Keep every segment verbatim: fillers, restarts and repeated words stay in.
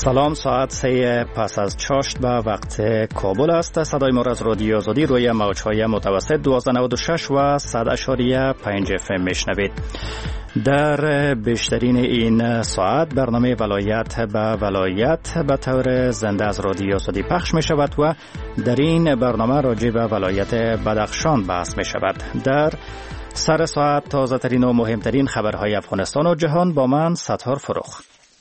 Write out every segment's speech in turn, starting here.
سلام، ساعت سه پس از چاشت به وقت کابل است. صدای ما از رادیو آزادی روی موج‌های متوسط دویست و نود و شش و صد اشاری پنج اف ام میشنوید. در بیشترین این ساعت برنامه ولایت به ولایت به طور زنده از رادیو آزادی پخش می شود و در این برنامه راجع به ولایت بدخشان بحث می شود. در سر ساعت تازه ترین و مهمترین خبرهای افغانستان و جهان با من ستار فروخ.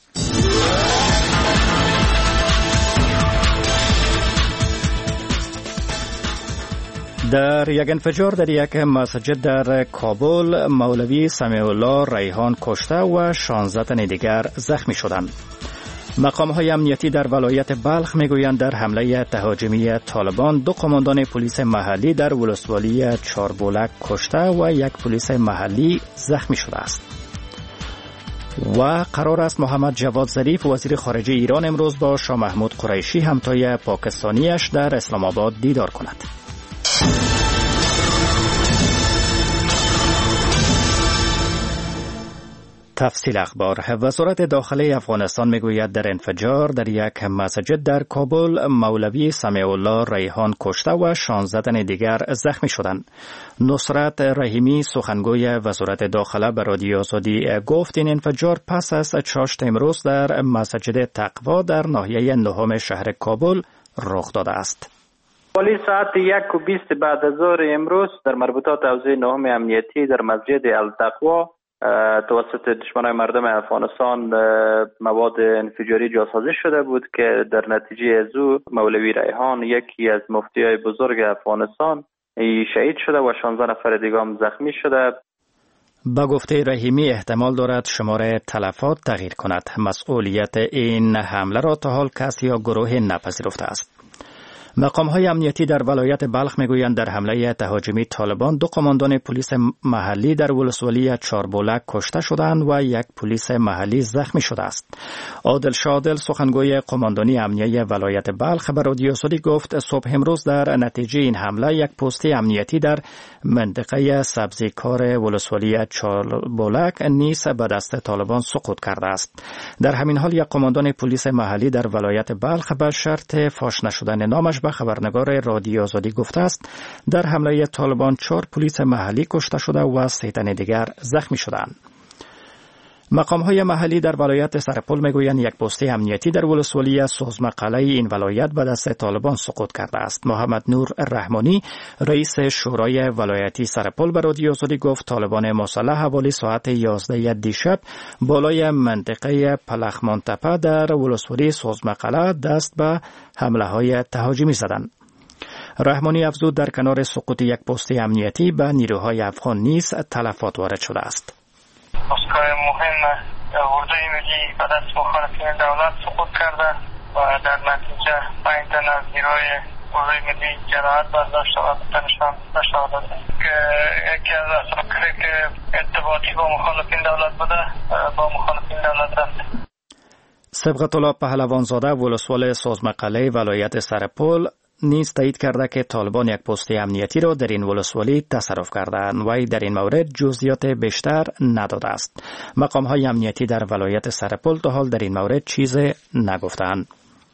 در یک انفجار در یک مسجد در کابل مولوی سمیع الله ریحان کشته و شانزده تن دیگر زخمی شدند. مقام‌های امنیتی در ولایت بلخ میگویند در حمله تهاجمی طالبان دو قماندان پلیس محلی در ولسوالی چاربولک کشته و یک پلیس محلی زخمی شده است. و قرار است محمد جواد ظریف وزیر خارجه ایران امروز با شاه محمود قریشی همتای پاکستانیش در اسلام آباد دیدار کند. تفصیل اخبار. وزارت داخله افغانستان میگوید در انفجار در یک مسجد در کابل مولوی سمیع الله ریحان کشته و شانزده تن دیگر زخمی شدند. نصرت رحیمی سخنگوی وزارت داخله به رادیو آزادی گفت این انفجار پس از چاشت امروز در مسجد تقوا در ناحیه نهم شهر کابل رخ داده است. حوالی ساعت یک و بیست بعد از ظهر امروز در مربوطات حوزه نهم امنیتی در مسجد التقوا توسط دشمنان مردم افغانستان مواد انفجاری جاسازی شده بود که در نتیجه از او مولوی ریحان یکی از مفتیای بزرگ افغانستان شهید شده و شانزده نفر دیگه هم زخمی شده. با گفته رحیمی احتمال دارد شمار تلفات تغییر کند. مسئولیت این حمله را تا حال کسی یا گروه نپذیرفته است. مقام‌های امنیتی در ولایت بلخ میگویند در حمله تهاجمی طالبان دو قماندان پلیس محلی در ولسوالی چاربولک کشته شدند و یک پلیس محلی زخمی شده است. عادل شادل سخنگوی قماندانی امنیتی ولایت بلخ به رادیو آزادی گفت صبح امروز در نتیجه این حمله یک پست امنیتی در منطقه سبزیکار ولسوالی چاربولک نیز به دست طالبان سقوط کرده است. در همین حال یک قماندان پلیس محلی در ولایت بلخ به شرط فاش نشدن نامش به خبرنگار رادیو آزادی گفته است در حمله طالبان چهار پلیس محلی کشته شده و سه تن دیگر زخمی شدند. مقام‌های محلی در ولایت سرپل میگویند یک پست امنیتی در ولسوالی سوزمقله این ولایت به دست طالبان سقوط کرده است. محمد نور رحمانی رئیس شورای ولایتی سرپل به رادیو آزادی گفت طالبان مسلح حوالی ساعت یازده دیشب بالای منطقه پلخمانتپه در ولسوالی سوزمقله دست به حمله‌های تهاجمی زدند. رحمانی افزود در کنار سقوط یک پست امنیتی به نیروهای افغان نیز تلفات وارد شده است. پاسگاه مهم اردوی ملی به دست مخالفین دولت سقوط کرده و در نتیجه پنج تن از نیروی اردوی ملی جراحت برداشته و تنشان شهادت که یکی از اساکری که ارتباطی با مخالفین دولت بوده با مخالفین دولت رفته. سبقت الله پهلوانزاده ولسوال سوزمقله ولایت سرپل نیز تایید کرده که طالبان یک پست امنیتی را در این ولسوالی تصرف کردند و در این مورد جزئیات بیشتر نداده است. مقام‌های امنیتی در ولایت سرپل تا حال در این مورد چیزی نگفتند.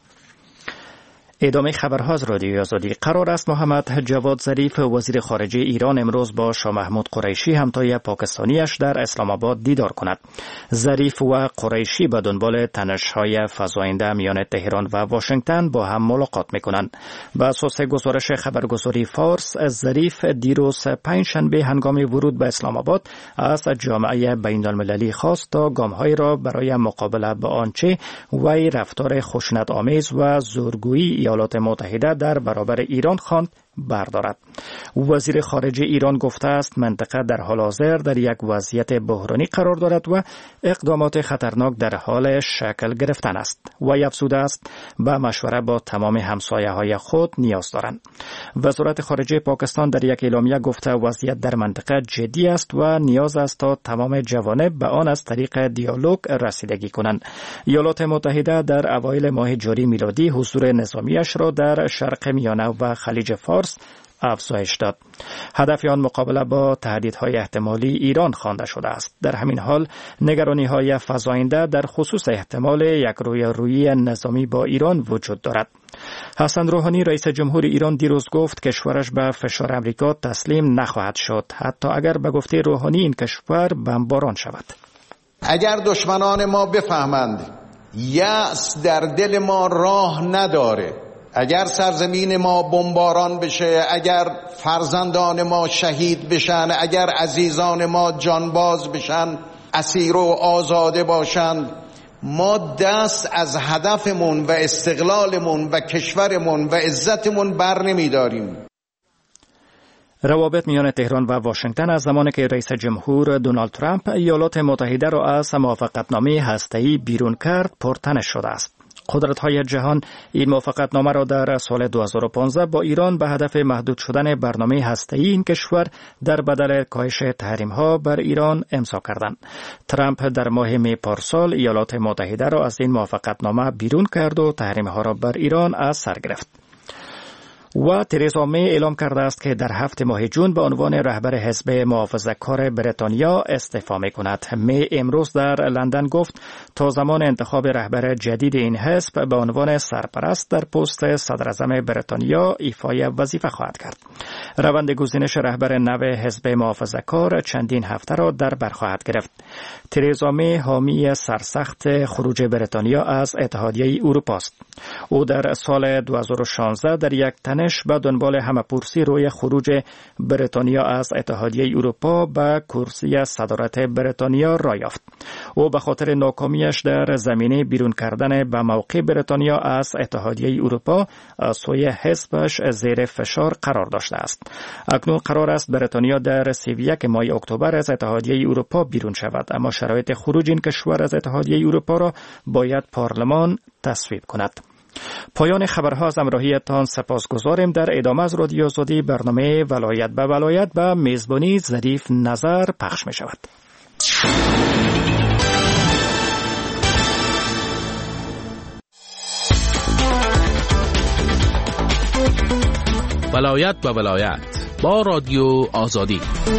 ادامه خبرها از رادیو آزادی. قرار است محمد جواد ظریف وزیر خارجه ایران امروز با شاه محمود قریشی همتای پاکستانیش در اسلام آباد دیدار کند. ظریف و قریشی به دنبال تنش‌های فزاینده میان تهران و واشنگتن با هم ملاقات می‌کنند. بر اساس گزارش خبرگزاری فارس، ظریف دیروز پنجشنبه هنگام ورود به اسلام آباد از جامعه بین‌المللی خواست تا گام‌هایی را برای مقابله با آنچه وی رفتار خشونت‌آمیز و زورگویی ایالات متحده در برابر ایران خواند بردارد. وزیر خارجه ایران گفته است منطقه در حال حاضر در یک وضعیت بحرانی قرار دارد و اقدامات خطرناک در حال شکل گرفتن است. و افزوده است به مشوره با تمام همسایه‌های خود نیاز دارند. وزارت خارجه پاکستان در یک اعلامیه گفته وضعیت در منطقه جدی است و نیاز است تا تمام جوانب به آن از طریق دیالوگ رسیدگی کنند. ایالات متحده در اوایل ماه جاری میلادی حضور نظامیش را در شرق میانه و خلیج فارس افزایش داد. هدف آن مقابله با تهدیدهای احتمالی ایران خوانده شده است. در همین حال نگرانی‌های فزاینده در خصوص احتمال یک رویارویی نظامی با ایران وجود دارد. حسن روحانی رئیس جمهور ایران دیروز گفت کشورش به فشار امریکا تسلیم نخواهد شد، حتی اگر به گفته روحانی این کشور بمباران شود. اگر دشمنان ما بفهمند یأس در دل ما راه نداره، اگر سرزمین ما بمباران بشه، اگر فرزندان ما شهید بشن، اگر عزیزان ما جانباز بشن، اسیر و آزاده باشند، ما دست از هدفمون و استقلالمون و کشورمون و عزتمون بر نمیداریم. روابط میان تهران و واشنگتن از زمانی که رئیس جمهور دونالد ترامپ ایالات متحده را از موافقتنامه هسته‌ای بیرون کرد پرتنش شده است. قدرت‌های جهان این موافقتنامه را در سال دو هزار و پانزده با ایران به هدف محدود شدن برنامه هسته‌ای این کشور در بدل کاهش تحریم‌ها بر ایران امضا کردند. ترامپ در ماه می پارسال ایالات متحده را از این موافقتنامه بیرون کرد و تحریم‌ها را بر ایران از سر گرفت. و تریزا می اعلام کرده است که در هفت ماه جون به عنوان رهبر حزب محافظه‌کار بریتانیا استعفا می‌کند. می امروز در لندن گفت تا زمان انتخاب رهبر جدید این حزب به عنوان سرپرست در پست صدراعظم بریتانیا ایفای وظیفه خواهد کرد. روند گزینش رهبر نو حزب محافظه‌کار چندین هفته را در بر خواهد گرفت. تریزا می حامی سرسخت خروج بریتانیا از اتحادیه اروپا است. او در سال دو هزار و شانزده در یک تنش به دنبال همه‌پرسی روی خروج بریتانیا از اتحادیه اروپا به کرسی صدارت بریتانیا را یافت. او به خاطر ناکامیش در زمینه بیرون کردن به موقع بریتانیا از اتحادیه اروپا از سوی حزبش زیر فشار قرار داشته است. اکنون قرار است بریتانیا در سی و یک ماه اکتبر از اتحادیه اروپا بیرون شود، اما شرایط خروج این کشور از اتحادیه اروپا را باید پارلمان تصویب کند. پایان خبرها از همراهیتان سپاسگزاریم. در ادامه از رادیو آزادی برنامه ولایت به ولایت به میزبانی ظریف نظر پخش می شود. ولایت به ولایت با رادیو آزادی.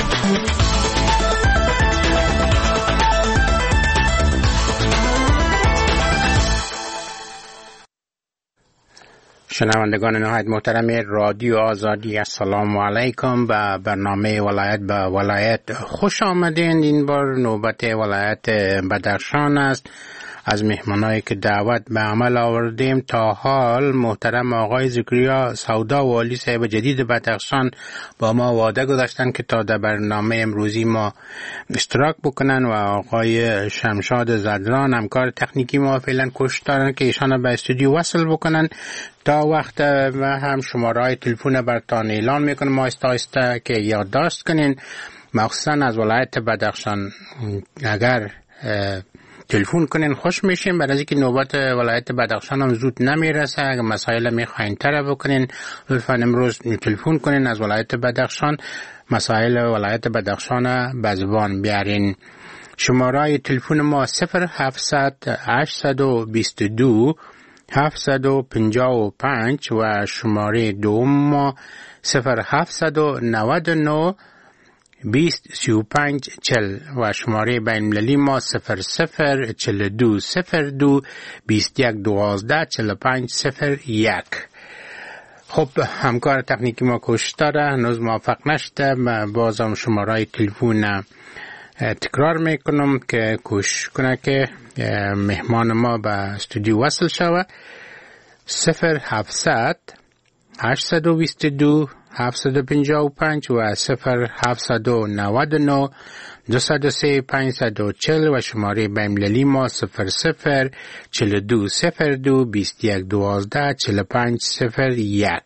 شنوندگان نهایت محترم رادیو آزادی، السلام علیکم. به برنامه ولایت به ولایت خوش آمدین. این بار نوبت ولایت بدخشان است. از مهمانایی که دعوت به عمل آوردیم تا حال محترم آقای زکریا سودا والی صاحب جدید بدخشان با ما وعده گذاشتن که تا در برنامه امروزی ما اشتراک بکنن و آقای شمشاد زدران همکار تکنیکی ما فعلا کوشش دارن که ایشان به استودیو وصل بکنن. تا وقت و هم شماره‌های تلفن برتان اعلان میکنم، ما آهسته آهسته که یادداشت کنین، مخصوصا از ولایت بدخشان اگر تلفن کنین خوش میشیم، برای اینکه نوبت ولایت بدخشان هم زود نمیرسه. اگر مسائل میخواین تر بکنین لطفا امروز تلفن کنین از ولایت بدخشان، مسائل ولایت بدخشان به زبان بیارین. شماره تلفن ما صفر هفتصد هشتصد و بیست و دو هفتصد و پنجاه و پنج و شماره دوم ما صفر هفتصد و نود و نه بیست سی و پنج چل و شماره بین المللی ما صفر صفر چل و دو صفر دو بیست و یک دوازده چل و پنج صفر یک. خب همکار تکنیکی ما کوشش داره، هنوز موفق نشده. بازم شماره تلفن تکرار میکنم که کوشش کنه که مهمان ما به استودیو وصل شود. صفر هفتصد هشتصد و بیست و دو هفتصد و پنجاه و پنج و صفر هفتصد و نود و نه دویست و سه پانصد و چهل و شماره بین‌المللی ما صفر صفر چهل و دو صفر دو بیست و یک دوازده چهل و پنج صفر یک.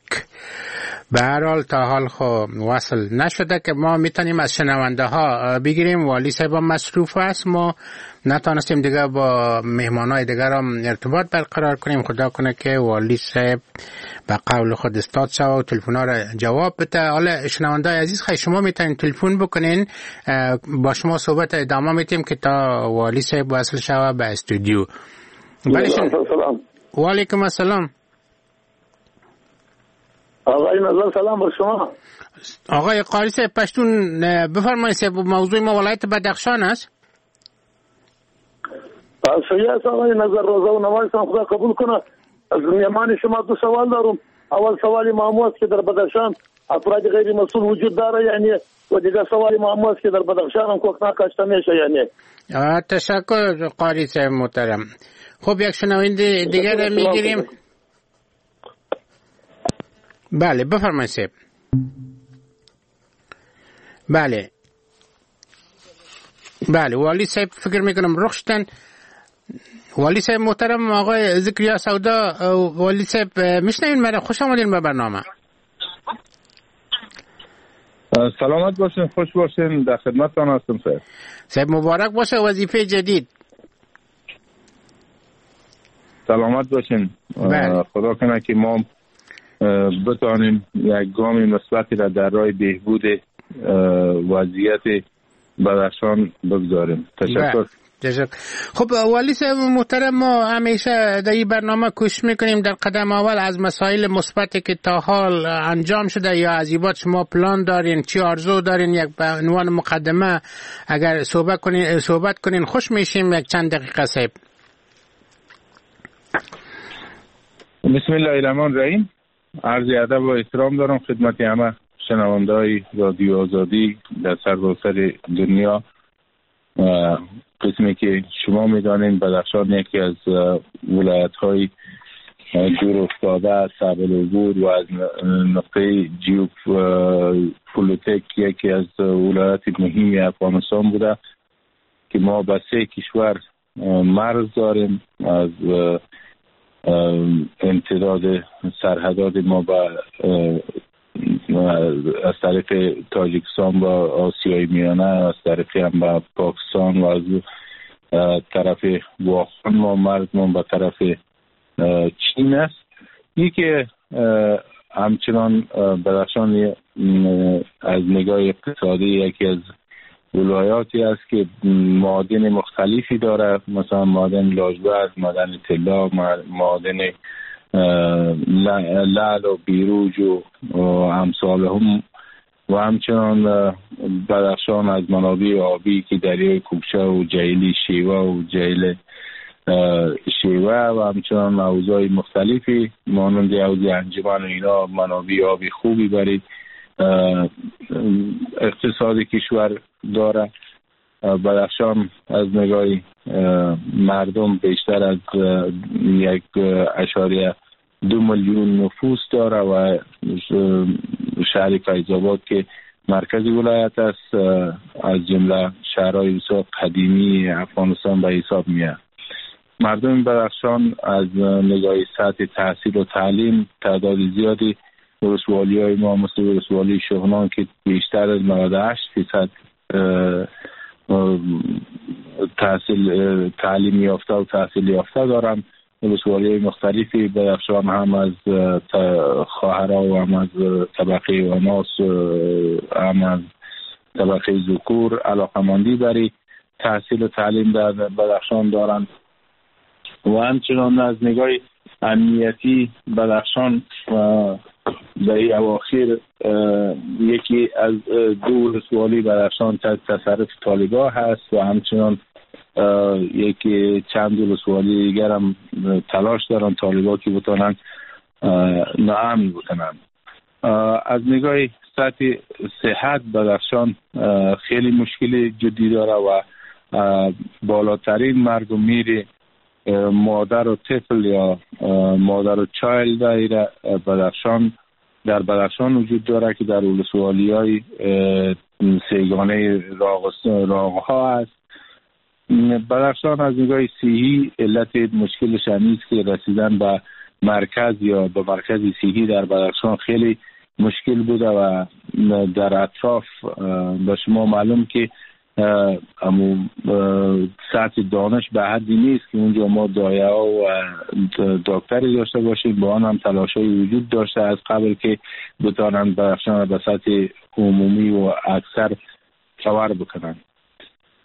به هر حال تا حال خو وصل نشده که ما میتونیم از شنونده ها بگیریم. والی صاحب مصروف است، ما نتونستیم دیگه با مهمانای دیگر هم ارتباط برقرار کنیم. خدا کنه که والی صاحب به قول خود استاد شوه و تلفن‌ها را جواب بده. حالا شنونده عزیز خیلی شما میتونین تلفن بکنین، با شما صحبت ادامه میتیم که تا والی صاحب وصل شوه به استودیو. سلام. و علیکم السلام. آقای نظر سلام بر شما. آقای قاری صاحب پشتون بفرمایید، موضوع ما ولایت بدخشان است. صحیح است آقای نظر، روزه و نماز خدا قبول کنه. از میهمان شما دو سوال دارم. اول سوال معمول است که در بدخشان افراد غیر مسئول وجود داره یعنی، و دیگر سوال معمول است که در بدخشان هم کوکنه کاشته میشه یعنی. تشکر قاری صاحب محترم. خب یک شنونده دیگر میگیریم. بله بفرمایید صاحب. بله بله والی صاحب فکر میکنم رخ شدن. والی صاحب محترم، آقای ذکریا سودا، والی صاحب میشنوین مرا؟ خوش آمدین به برنامه. سلامت باشین، خوش باشین، در خدمتتان هستم صاحب. صاحب مبارک باشه وظیفه جدید. سلامت باشین. خدا کنه که ما بتانیم یک گام مثبتی را در راه بهبود وضعیت بدخشان بگذاریم. تشکر. تشکر. خب والی صاحب محترم، ما همیشه در این برنامه کوشش میکنیم در قدم اول از مسائل مثبتی که تا حال انجام شده یا از این بعد شما پلان دارین، چی آرزو دارین، یک به عنوان مقدمه اگر صحبت کنین صحبت کنین خوش میشیم. یک چند دقیقه صاحب. بسم الله الرحمن الرحیم. عرض ادب و احترام دارم خدمت همه شنونده‌های رادیو آزادی در سرتاسر دنیا. قسمی که شما میدانید بدخشان یکی از ولایت‌های دور افتاده، صعب العبور و از نقطه ژئوپلیتیک یکی از ولایت مهمی افغانستان بوده که ما با سه کشور مرز داریم. از امتداد سرحدات ما با از طریق تاجیکستان با آسیای میانه، از طریق هم با پاکستان و از طرف واخان ما مرز ما به طرف چین است. یکی همچنان بدخشان از نگاه اقتصادی یکی از ولایاتی است که معادن مختلفی داره، مثلا معادن لاجورد، معادن طلا، معادن لعل و بیروج و امثال هم و همچنان بدخشان از منابع آبی که دریای کوکچه و جیلی شیوه و جیل شیوه و همچنان موضوعی مختلفی مانند حوض انجمن و اینا منابع آبی خوبی برای اقتصاد کشور داره. بدخشان از نگاه مردم بیشتر از یک اشاریه دو میلیون نفوس داره و شهر فیض‌آباد که مرکزی ولایت است از جمله شهرهای بسیار قدیمی افغانستان به حساب میاد. مردم بدخشان از نگاه سطح تحصیل و تعلیم تعداد زیادی ولسوالی های ما مثل ولسوالی شغنان که بیشتر از نود و هشت درصد تحصیل تعلیم یافته و تحصیل یافته دارن. ولسوالی های مختلفی بدخشان هم از خواهرها و هم از طبقه اناث هم از طبقه ذکور علاقمندی برای تحصیل و تعلیم در بدخشان دارند. و همچنان از نگاه امنیتی بدخشان در این اواخر یکی از دو ولسوالی بدخشان تحت تصرف طالبان هست و همچنان یکی چند ولسوالی دیگر هم تلاش دارن طالبان که بتونن ناامن بکنن. از نگاه سطح صحت بدخشان خیلی مشکل جدی داره و بالاترین مرگ و میر مادر و طفل یا مادر و چایلد در بدخشان در بدخشان وجود داره که در ولسوالی های سیگانه راغها هست. بدخشان از نگاه صحی علت مشکلش همیست که رسیدن به مرکز یا به مرکز صحی در بدخشان خیلی مشکل بوده و در اطراف به شما معلوم که امو سطح دانش به حدی نیست که اونجا ما دایه ها و دکتری داشته باشیم. با آن هم تلاش های وجود داشته از قبل که بتانند بدخشان به سطح عمومی و اکثر کور بکنند.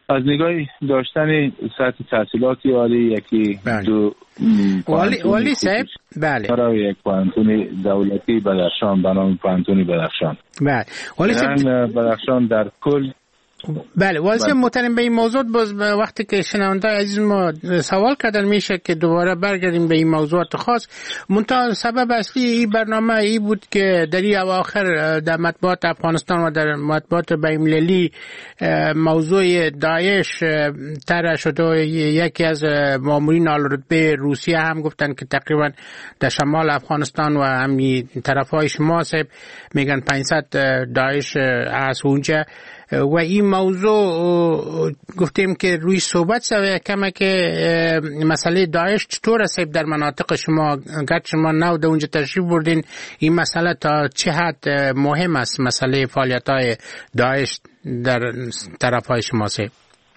از نگاه داشتن سطح تحصیلاتی عالی یکی بله. دو والی والی صاحب بله برای یک پانتون دولتی بدخشان به نام پانتون بدخشان بله والی صاحب بدخشان در کل بله واسه محترم به این موضوع باز وقتی که شنونده عزیز ما سوال کردن میشه که دوباره برگردیم به این موضوعات خاص. منتها سبب اصلی این برنامه ای بود که در این اواخر در مطبوعات افغانستان و در مطبوعات بین‌المللی موضوع داعش طرح شد و یکی از مامورین عالی‌رتبه روسیه هم گفتن که تقریبا در شمال افغانستان و همین طرف‌های شما صاحب میگن پانصد داعش از اونجا و این موضوع گفتیم که روی صحبت سوی کمه که مسئله داعش چطور است در مناطق شما گرچه شما نو در اونجا تشریف بردین این مسئله تا چه حد مهم است مسئله فعالیت‌های داعش در طرف‌های شما سه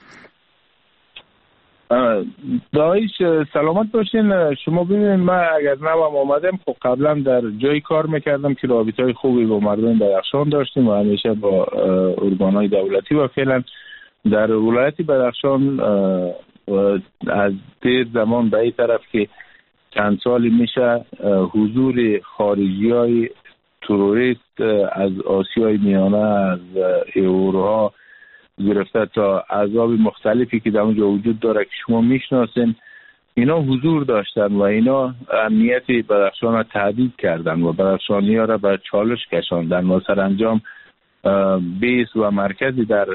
داعش سلامت باشین. شما ببینید من اگر نوام آمدم خب قبلا در جایی کار میکردم که رابطه‌های خوبی با مردم بدخشان داشتیم و همیشه با ارگان‌های دولتی و فعلا در ولایت بدخشان از دیر زمان به این طرف که چند سالی میشه حضور خارجی‌های تروریست از آسیای میانه از ایروها گرفته تا احزاب مختلفی که در اونجا وجود داره که شما میشناسین اینا حضور داشتن و اینا امنیت بدخشان را تهدید کردن و بدخشانی ها را به چالش کشاندن و سرانجام بیس و مرکزی در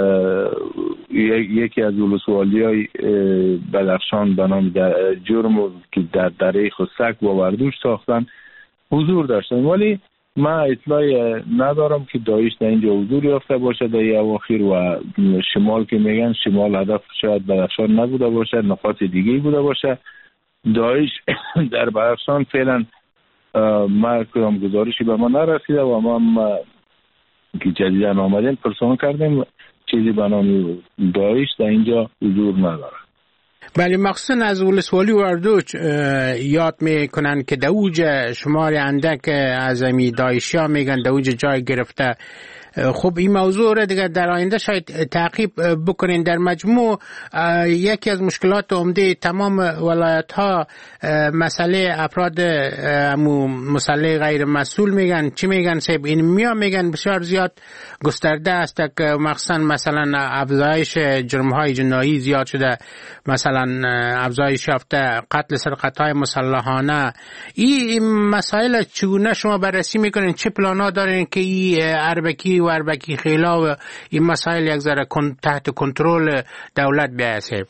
یکی از ولسوالی های بدخشان به نام جرم که در دره خسک و وردوش ساختن حضور داشتن. ولی من اطلاعی ندارم که داعش در اینجا حضور یافته باشه در این اواخر و شمال که میگن شمال هدف شاید بدخشان نبوده باشه نقاط دیگه بوده باشه. داعش در بدخشان فعلا ما کدام گزارشی به ما نرسیده و ما که جدیداً آمدیم پرسان کردیم چیزی به نام داعش در اینجا حضور نداره. بله مخصوصا از ولسوالی وردوچ یاد میکنن که دوج شمار اندک از امی داعشی ها میگن دوج جای گرفته. خب این موضوع را دیگر در آینده شاید تعقیب بکنین. در مجموع یکی از مشکلات عمده تمام ولایت ها مسئله افراد مسلح غیر مسئول میگن. چی میگن صاحب؟ این میا میگن بسیار زیاد گسترده است که مخصوصا مثلا افزایش جرم های جنایی زیاد شده، مثلا افزایش یافته قتل سرقت های مسلحانه. این مسائل چگونه شما بررسی میکنین؟ چه پلانا دارین که این اربکی و اربکی خیلا و این مسائل یک ذره تحت کنترل دولت بیاید؟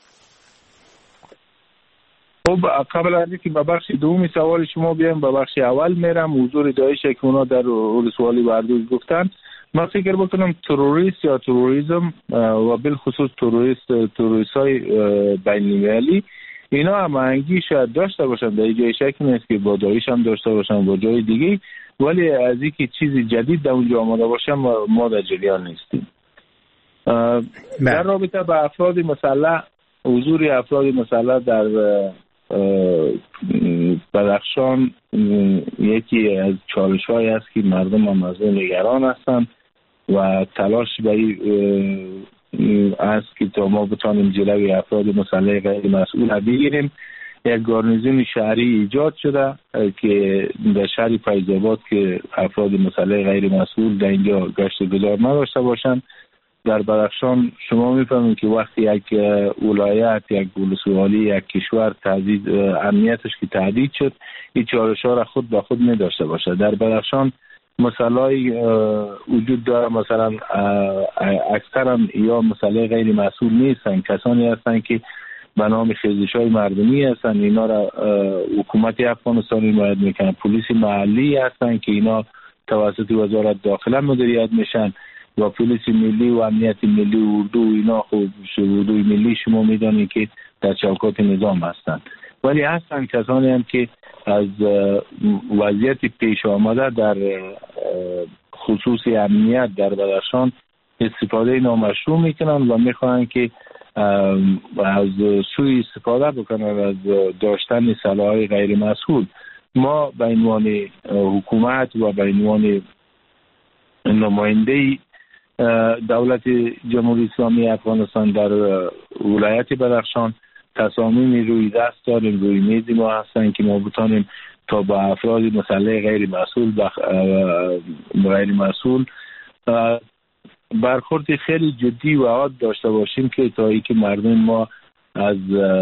خب قبل از اینکه به بخش دومی سوال شما بیام به بخش اول میرم. حضور داعش که اونا در ولسوالی وردوش گفتن، من فکر بکنم تروریست یا تروریسم و بالخصوص تروریست تروریست های بین‌المللی اینا هم انگی شاید داشته باشن، در جای شک نیست که با داعش هم داشته باشن با جای دیگه، ولی از اینکه چیزی جدید در اونجا آمده باشه ما در جریان نیستیم. در رابطه با افراد مسلح، حضور افراد مسلح در بدخشان یکی از چالش هایی است که مردم هم از اون نگران هستند و تلاش به این است که تا ما بتانیم جلوی افراد مسلح غیر مسئول بگیریم. یک گارنیزون شهری ایجاد شده که در شهر فیض‌آباد که افراد مسلح غیر مسئول در اینجا گشت گذار نداشته باشند. در بدخشان شما میفهمید که وقتی یک ولایت، یک ولسوالی، یک کشور تهدید امنیتش که تهدید شد، این چالش‌ها را خود به خود نداشته باشه. در بدخشان مسائلی وجود داره، مثلا اکثرا یا مسئله غیر مسئول نیستن، کسانی هستن که به نام خیزش‌های مردمی هستن، اینا را حکومت افغانستان حمایت میکنن، پلیس محلی هستن که اینا توسط وزارت داخله مدیریت میشن و پلیس ملی و امنیت ملی اردو، اینا خب اردوی ملی شما میدونید که در چوکات نظام هستن. ولی هستن کسانی هم که از وضعیت پیش آمده در خصوص امنیت در بدخشان استفاده نامشروع میکنن و میخوان که از سوی استفاده بکنن از داشتن سلاح‌های غیر مسئول. ما به عنوان حکومت و به عنوان نماینده دولت جمهوری اسلامی افغانستان در ولایت بدخشان تصامیم روی دست داریم، روی میز ما هستن که ما بتانیم تا با افراد مسلح غیر مسئول بخ... غیر مسئول برخورد خیلی جدی و عاد داشته باشیم که تا ای که مردم ما از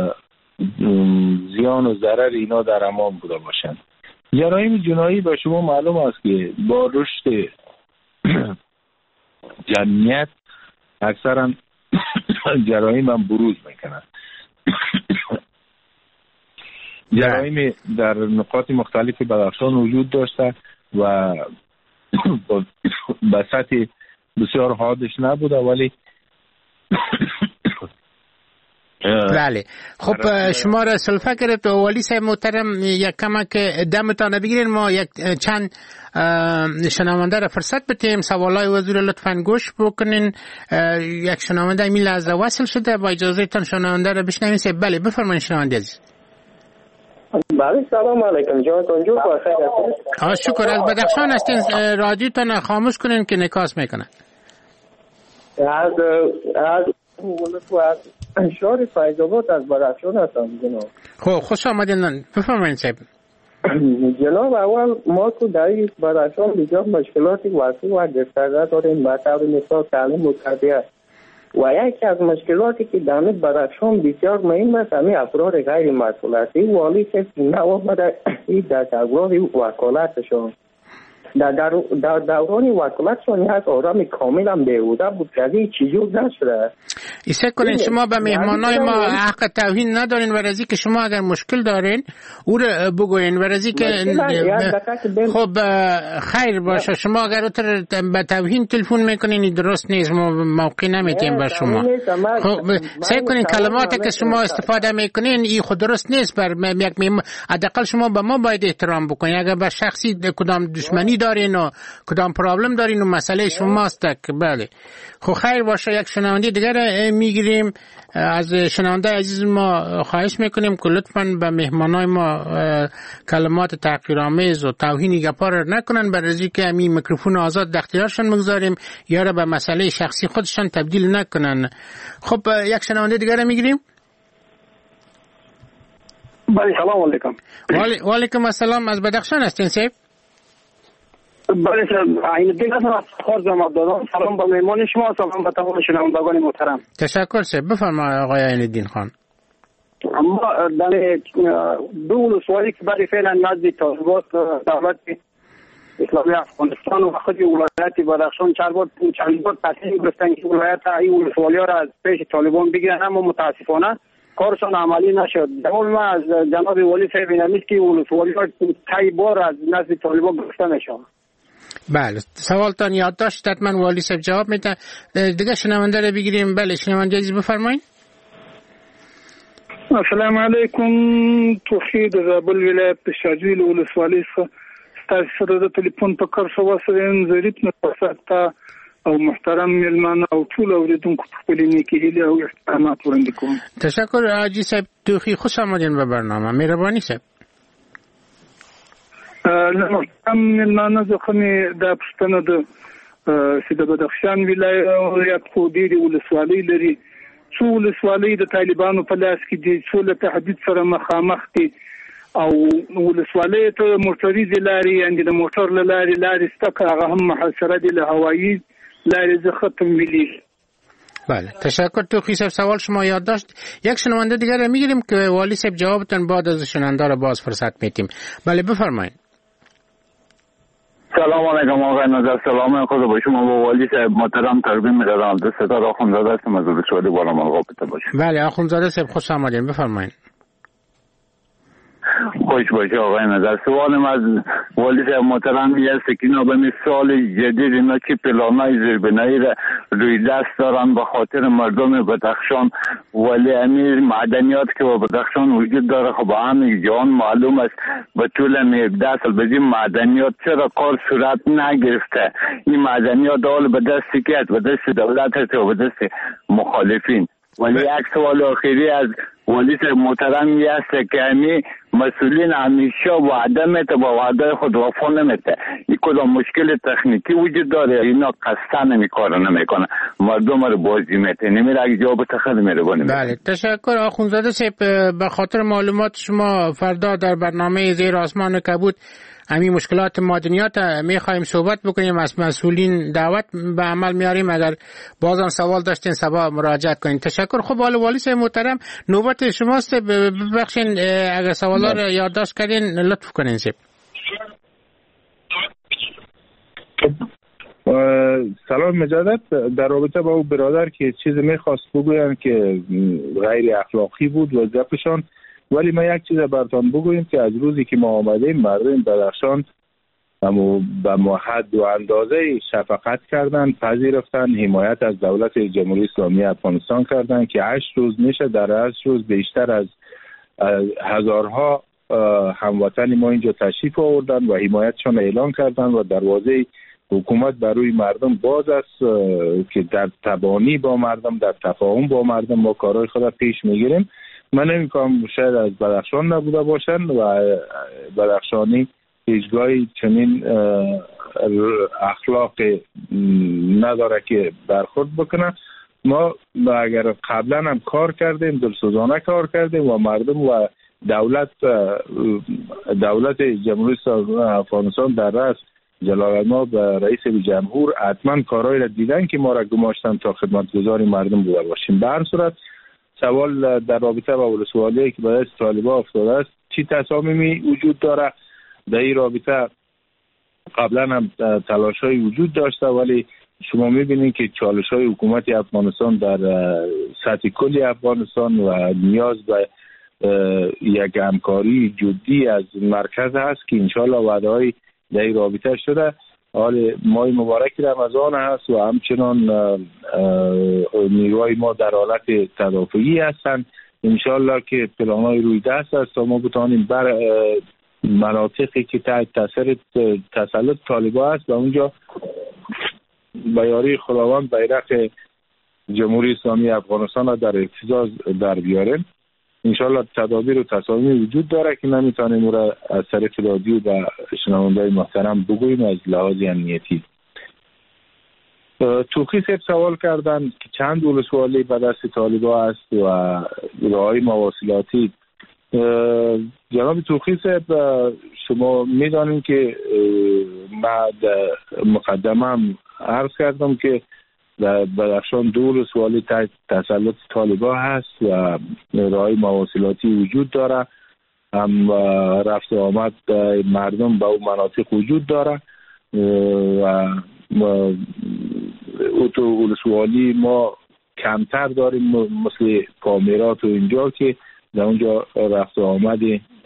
زیان و ضرر اینا در امان بوده باشند. جرایم جنایی به شما معلوم است که با رشد جمعیت اکثرا جرایم هم بروز میکنند. جرایم در نقاط مختلف بدخشان وجود داشته و به سطح بسیار حادش نبوده ولی بله. خب شما را سلفکر تو والی صاحب محترم یک کمک دمتان بگیرین، ما یک چند شنونده را فرصت بتیم سوالای وزیر لطفاً گوش بکنین. یک شنونده این لحظه وصل شده، با اجازه تان شنونده را بشنوین. بله بفرمایید شنونده عزیز. بله سلام علیکم جانتون جو بخیر هستید؟ آ شکر. از بدخشان هستین، رادیوتان خاموش کنین که نکاس میکنه. از از ولت و از شهر فیض‌آباد از بدخشان هستم جناب. خب خوش آمدین، بفرمایید صاحب. جناب اول ما تو در بدخشان بسیار مشکلاتی وسیع و گسترده داریم به طور مثال تعلیم و تربیت و یکی از مشکلاتی که در بدخشان بسیار مهم است همین افراد غیر مسئول است. این والی که نوابد این در دوران وکالتشان در در دوران وکالتشان یک آرام کاملا بیهوده بود که این چیزی نشده. ایسه کنین شما به مهمانای ما حق توهین ندارین و رزی که شما اگر مشکل دارین او رو بگوین و رزی که خب خیر باشه. شما اگر به توهین تلفن میکنین درست نیست، ما موقع نمیتیم به شما. خب سعی کنین کلماتی که شما استفاده میکنین این خود درست نیست. بر یک حداقل شما به ما باید احترام بکنین. اگر به شخصی کدام دشمنی دارین و کدام پرابلم دارین و مسئله شماست. بله خب خیر باشه. یک شنونده دیگر میگیریم. از شنونده عزیز ما خواهش میکنیم که لطفاً به مهمانای ما کلمات تحقیرآمیز و توهینی گپا را نکنن، برای اینکه همین میکروفون آزاد در اختیارشان بگذاریم یا را به مسئله شخصی خودشان تبدیل نکنن. خب یک شنونده دیگر میگیریم. بله سلام علیکم. و علیکم السلام. از بدخشان هستین صاحب؟ بله سلام. عین الدین هستم از خارزم عبدالله. سلام به مهمان شما، سلام به تمام شنوندگان محترم. تشکر صاحب. بفرمایید آقای عین الدین خان. اما در دو ولسوالی که برای فعلا نزد طالبات دولت اسلامی افغانستان و خود ولایت بدخشان چند بار چند بار تصمیم گرفتن که ولایت این ولسوالی‌ها را از پیش طالبان بگیرن، اما متاسفانه کارشان عملی نشد. جواب ما از جناب والی صاحب این است که ولسوالی‌ها کئی بار از نزد طالبان گرفته نشد. بله سوالتان یادداشت حتما والی صاحب جواب میده. دیگه شنونده رو بگیریم. بله شنونده عزیز بفرمایید. السلام علیکم. توحید زابل ولایت شاجویل ولسوالی ستاسو سره د ټلیفون په کار شو وسره ظریف نه پساته او محترم میلمانه او ټول اوریدونکو په خپل نیکی هیله او احترامات وړاندې کوم. تشکر حاجی صاحب توخی، خوش آمدین به برنامه. مهربانی صاحب. محترم میلمانه زه خو مې دا پوښتنه ده چې د بدخشان ولایت خو ډېرې ولسوالۍ لري. څو ولسوالۍ د طالبانو په لاس کې دي، څو له تهدید سره مخامخ دي او ولسوالۍ ته موټریزې لارې یعنې د موټر له لارې لارې شته که هغه هم محاصره دي له هوایي لارې څخه تمویلیږي. بله تشکر توخی صاحب. سوال شما یادداشت. یک شنونده دیگر میگیریم که والی صاحب جوابتون بعد از شنونده را باز فرصت میتیم. بله بفرمایید. سلام علیکم آقای نظر. سلام خود با شما با والی صاحب محترم تقدیم می‌کنم. دو ستاره آخوندزاده هستم از ولسوالی بالامال رابطه باشیم. بله آخوندزاده صاحب خوش آمدین، بفرمایید. خوش باشه آقای نظر. سوالم از والی صاحب محترم این است که اینا به مثال جدید اینا که پلانای زیربنایی را روی دست دارن به خاطر مردم بدخشان، ولی امیر معدنیات که با بدخشان وجود داره خب همه جهان معلوم است به طول هفده سال به این معدنیات چرا کار صورت نگرفته؟ این معدنیات حال به دست کی است؟ به دست دولت است و به دست مخالفین. ولی یک سوال آخری از والی صاحب محترم این است که همین مسئولین همیشه وعده میته با وعده خود وفا نمیته. این کدام مشکل تکنیکی وجود داره، اینا قصدن این کار نمیکنه، مردم رو بازی میته، نمیره اگه جواب تخل میره بانه. بله تشکر آخونزاده صاحب. به خاطر معلومات شما فردا در برنامه زیر آسمان کبود همین مشکلات مادنیات میخوایم صحبت بکنیم، از مسئولین دعوت به عمل میاریم. اگر بازم سوال داشتین صبا مراجعت کنین. تشکر. خب حالا والی صاحب محترم نوبت شماست، ببخشین اگر سوالا رو یادداشت کردین لطف کنین صاحب. سلام مجدد. در رابطه با او برادر که چیز میخواست بگویم که غیر اخلاقی بود و گپشان، ولی ما یک چیز براتون بگویم که از روزی که ما آمدیم مردم بدخشان اما به حد و اندازه شفقت کردن، پذیرفتن، حمایت از دولت جمهوری اسلامی افغانستان کردن که هشت روز میشه در هشت روز بیشتر از هزارها هموطن ما اینجا تشریف آوردن و حمایتشان اعلان کردن و دروازه حکومت برای مردم باز است که در تبانی با مردم، در تفاهم با مردم ما کارهای خود پیش میگیریم. من نمی‌کنم شاید از بدخشان نبوده باشن و بدخشانی هیچگاهی چنین اخلاق نداره که برخورد بکنه. ما اگر قبلا هم کار کردیم، دلسوزانه کار کردیم و مردم و دولت دولت جمهوری افغانستان در رأس جلال ما به رئیس جمهور حتما کارهایی را دیدن که ما را گماشتن تا خدمتگزار مردم بوده باشیم. به هر صورت سوال در رابطه با ولسوالی که به دست طالبان افتاده است، چی تصامیمی وجود داره؟ در این رابطه قبلا هم تلاش‌های وجود داشته، ولی شما می‌بینید که چالش‌های حکومت افغانستان در سطح کلی افغانستان و نیاز به یک همکاری جدی از مرکز هست که انشالله وعده‌های در این رابطه شده. حال ماه مبارک رمضان هست و همچنان نیروهای ما در حالت تدافعی هستند. انشالله که پلان‌های روی دست است تا ما بتانیم بر مناطقی که تحت تاثیر تسلط طالبان است و اونجا به یاری خداوند بیرق جمهوری اسلامی افغانستان را در اهتزاز در بیاریم. انشالله تدابیر و تصامیم وجود داره که نمیتونیم او را از طریق رادیو به شنونده‌های محترم بگوییم از لحاظ امنیتی. توخی صاحب سوال کردن که چند ولسوالی به دست طالبان است و راههای مواصلاتی. جناب توخی صاحب شما میدانید که من مقدمه عرض کردم که در بدخشان دو ولسوالی تحت تسلط طالبان هست و راههای مواصلاتی وجود داره، هم رفت و آمد مردم به اون مناطق وجود داره و اتو ولسوالی ما کمتر داریم مثل کامیرات و اینجا که در اونجا رفت و آمد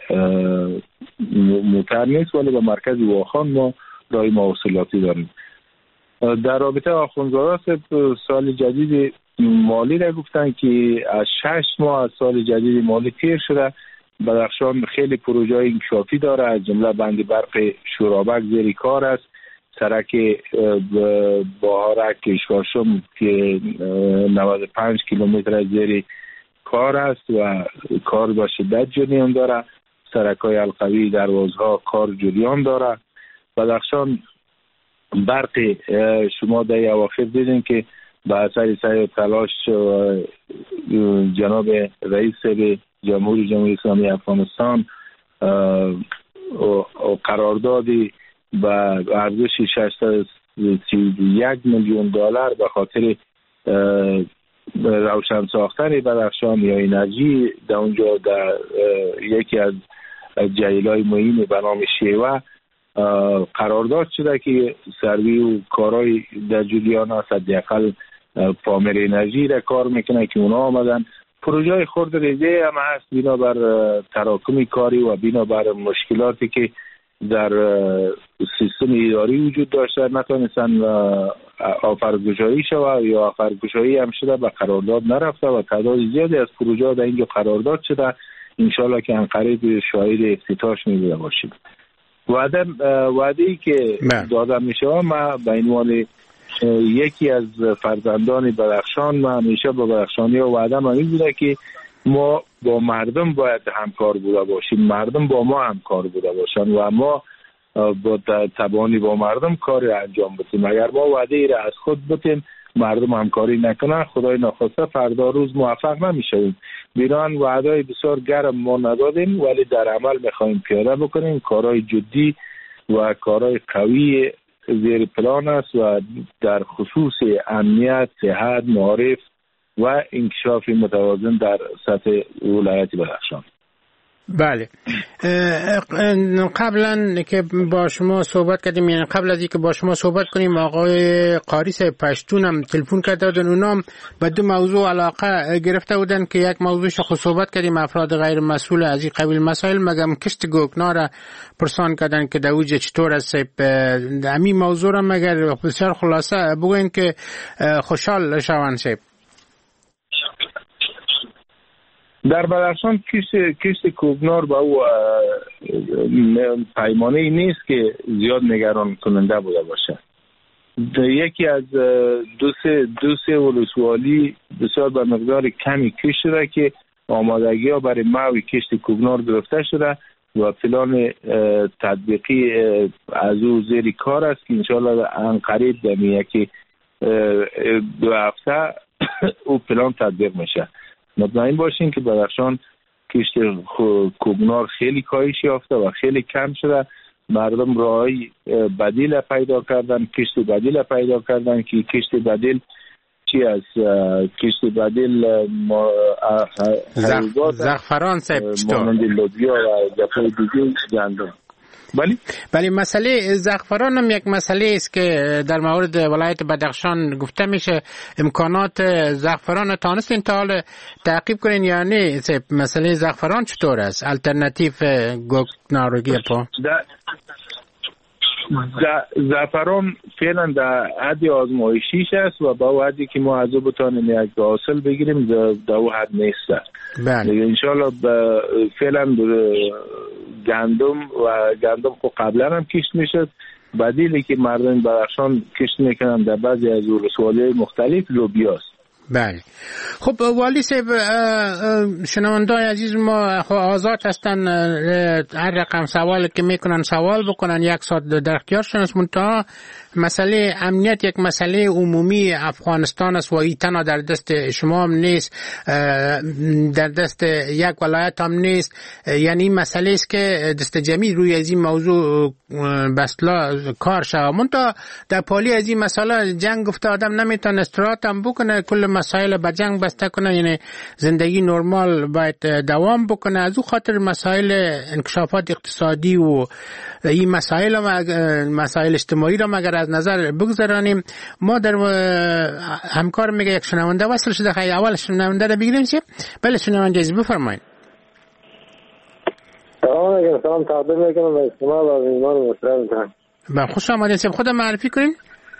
موتر نیست، ولی به مرکز واخان ما راهی مواصلاتی داریم. در رابطه آخوندزاده سال جدید مالی را گفتن که از شش ماه از سال جدید مالی تیر شده. بدخشان خیلی پروژه انکشافی داره، از جمله بند برق شورابک زیر کار است، سرک بهارک اشکاشم که نود و پنج کیلومتر از زیر کار است و کار با شدت جریان داره، سرک‌های القوی دروازها کار جریان داره. بدخشان برق شما در اواخر دیدین که به اثر سعی و تلاش جناب رئیس جمهوری جمهوری اسلامی افغانستان قراردادی به ارزش ششصد و سی و یک میلیون دلار به خاطر روشن ساختن بدخشان یا انرژی در اونجا در یکی از جهیل‌های مهم به نام شیوه قرارداد شده که سروی و کارهای در جریان است. حداقل پامر انرژی را کار میکنه که اونا آمدن. پروژه خرد ریزه هم هست بنا بر تراکمی کاری و بنا بر مشکلاتی که در سیستم اداری وجود داشته نتونستن آفرگشایی شود یا آفرگشایی هم شده به قرارداد نرفته و تعداد زیادی از پروژه در اینجا قرارداد شده. انشالله که انقریب شاهد افتتاحش می‌بوده باشیم. وعده وعده‌ای که دادم میشه ما به عنوان یکی از فرزندان بدخشان ما همیشه با بدخشانی و وعده ما این بوده که ما با مردم باید همکار بوده باشیم، مردم با ما همکار بوده باشن و ما با تبانی با مردم کار انجام بدیم. اگر ما وعده ای را از خود بدیم مردم همکاری نکنن، خدای نخواسته فردا روز موفق نمیشویم. بیران وعده بسیار گرم ما ندادیم ولی در عمل میخوایم پیاده بکنیم. کارهای جدی و کارهای قوی زیر پلان است و در خصوص امنیت، صحت، معارف و انکشاف متوازن در سطح ولایت بدخشان. بله، قبلا که با شما صحبت کردیم، یعنی قبل از اینکه با شما صحبت کنیم آقای قاریس پشتون هم تلفن کرده بودن، اونام به دو موضوع علاقه گرفته بودن که یک موضوعش خود صحبت کردیم افراد غیر مسئول از این قبیل مسائل، مگم کشت گوکنار پرسان کردن که دوجه چطور است. همین موضوع را مگر بسیار خلاصه بگوین که خوشحال شوند. شب در بدخشان کشت کشت کوکنار با او پیمانه نیست که زیاد نگران کننده بوده باشه. یکی از دو سه دو سه ولسوالی بسیار به مقدار کمی کشت شده که آمادگی ها برای موی کشت کوکنار گرفته شده و پلان تطبیقی از او زیر کار است که انشاءالله ان قریب در یکی دو هفته او پلان تطبیق میشه. مطمئن باشین که بدخشان کشت کوکنار خیلی کاهش یافته و خیلی کم شده. مردم راهی بدیل پیدا کردن، کشت بدیل پیدا کردن که کشت بدیل چی از کشت بدیل ما زعفران مانند لوبیا و جفای دیگه گندم. بله بله، مسئله زعفران هم یک مسئله است که در مورد ولایت بدخشان گفته میشه. امکانات زعفران تانستین تا حال تعقیب کنین یا نه؟ مسئله زعفران چطور است؟ الटरनेटिव گوکنارگی پا زعفران فعلا در حد آزمایشیش است و با حدی که ما از او بتانیم یک حاصل بگیریم در او حد نیست. بله انشالله فعلا گندم و گندم خب قبلا هم کشت میشد. بدیلی که مردم بدخشان کشت میکنن در بعضی از ولسوالی‌های مختلف لوبیاست. بله خب والی صاحب، شنوندای عزیز ما آزاد هستن هر رقم سوال که میکنن سوال بکنن، یک ساعت در اختیارشون است. منتها مسئله امنیت یک مسئله عمومی افغانستان است و این تنها در دست شما هم نیست، در دست یک ولایت هم نیست. یعنی این مسئله است که دست جمعی روی از این موضوع بسلا کار شود. منتها در پالی از این مسئله جنگ گفته آدم نمیتونه استراحت هم بکنه، کل مسائل به جنگ بسته کنه، یعنی زندگی نرمال باید دوام بکنه. از او خاطر مسائل انکشافات اقتصادی و این مسائل مسائل اجتماعی را مگر از نظر بگذارانیم. ما در همکار میگه یک شنونده وصل شده، خیلی اول شنونده را بگیریم. چه بله شنونده از بفرمایید. سلام علیکم. سلام تقدیم میکنم به شما و میهمان محترمتان. با خوش آمدید. سب خود معرفی کنین.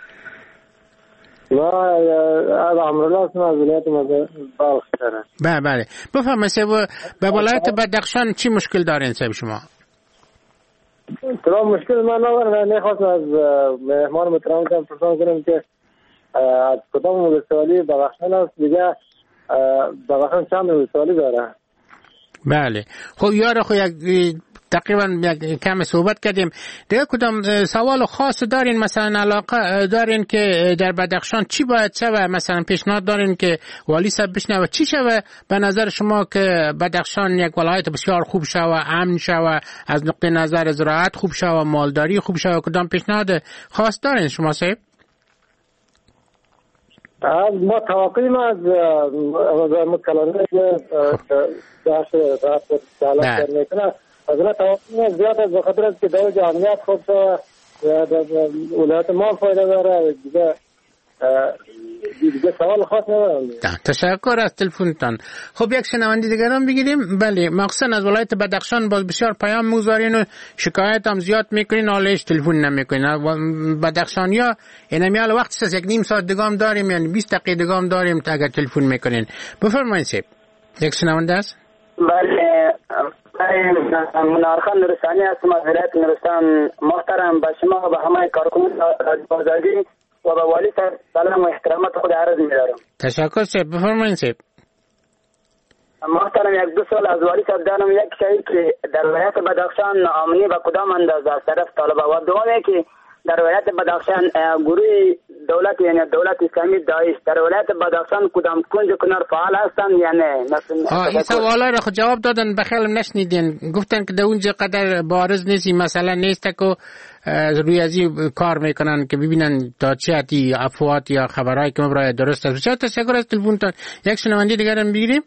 ما از امرالله هستم از ولایت بلخ. بله بله بفرمایید. به ولایت بدخشان چی مشکل دارین صاحب شما؟ تو مشکل من ندارم. نخواستم از مهمان محترمتان پرسان کنم که از کدام ولسوالی بدخشان است، دیگه بدخشان چند ولسوالی داره؟ بله خب یاره خب یک تقریبا یک کم صحبت کردیم. دیگه کدام سوال خاص دارین، مثلا علاقه دارین که در بدخشان چی باید شود؟ مثلا پیشنهاد دارین که والی صاحب بشنوه چی شود به نظر شما که بدخشان یک ولایت بسیار خوب شود، امن شود، از نقطه نظر زراعت خوب شود، مالداری خوب شود؟ کدام پیشنهاد خاص دارین شما صاحب؟ ما توقعی ما از مکلانه داشت رفت سالات میکنه. از نه توقعی زیاد از بخاطر است که دوج امنیت خوب شود، ولایت ما فایده داره. دیگه دیگه سوال خاص ندارم. تشکر از تلفنتان. خب یک شنونده دیگر هم بگیریم. بله مقصد از ولایت بدخشان باز بسیار پیام میگذارین و شکایت هم زیاد میکنین، حالا هیچ تلفن نمیکنین. بدخشانیا اینمیال وقت است یک نیم ساعت دیگه داریم، یعنی بیست دقیقه دیگه داریم تا اگر تلفن میکنین. بفرمایید صاحب. یک شنونده است. بله منارخان نورستانی هستم از ولایت نورستان. محترم به شما و به همه کارکنان آزادی و به والی سلام و احترامات خود عرض می‌دارم. تشکر صاحب. بفرمایید صاحب. محترم یک دو سال از والی صاحب دارم یک شایی که در ولایت بدخشان ناامنی به کدام اندازه از طرف طالبان و دومی که در ولایت بدخشان گروه دولت یعنی دولت اسلامی داعش در ولایت بدخشان کدام کنج کنار فعال هستند یا نه؟ این سوالا رو خود جواب دادن بخیل نشنیدین، گفتن که در اونجا قدر بارز نیستی، مثلا نیست که روی ازی کار میکنن که ببینن تا چه حدی افوات یا خبرهای که مبرای درست است. بسیار تشکر از تلفنتان. یک شنونده دیگر هم بگیریم.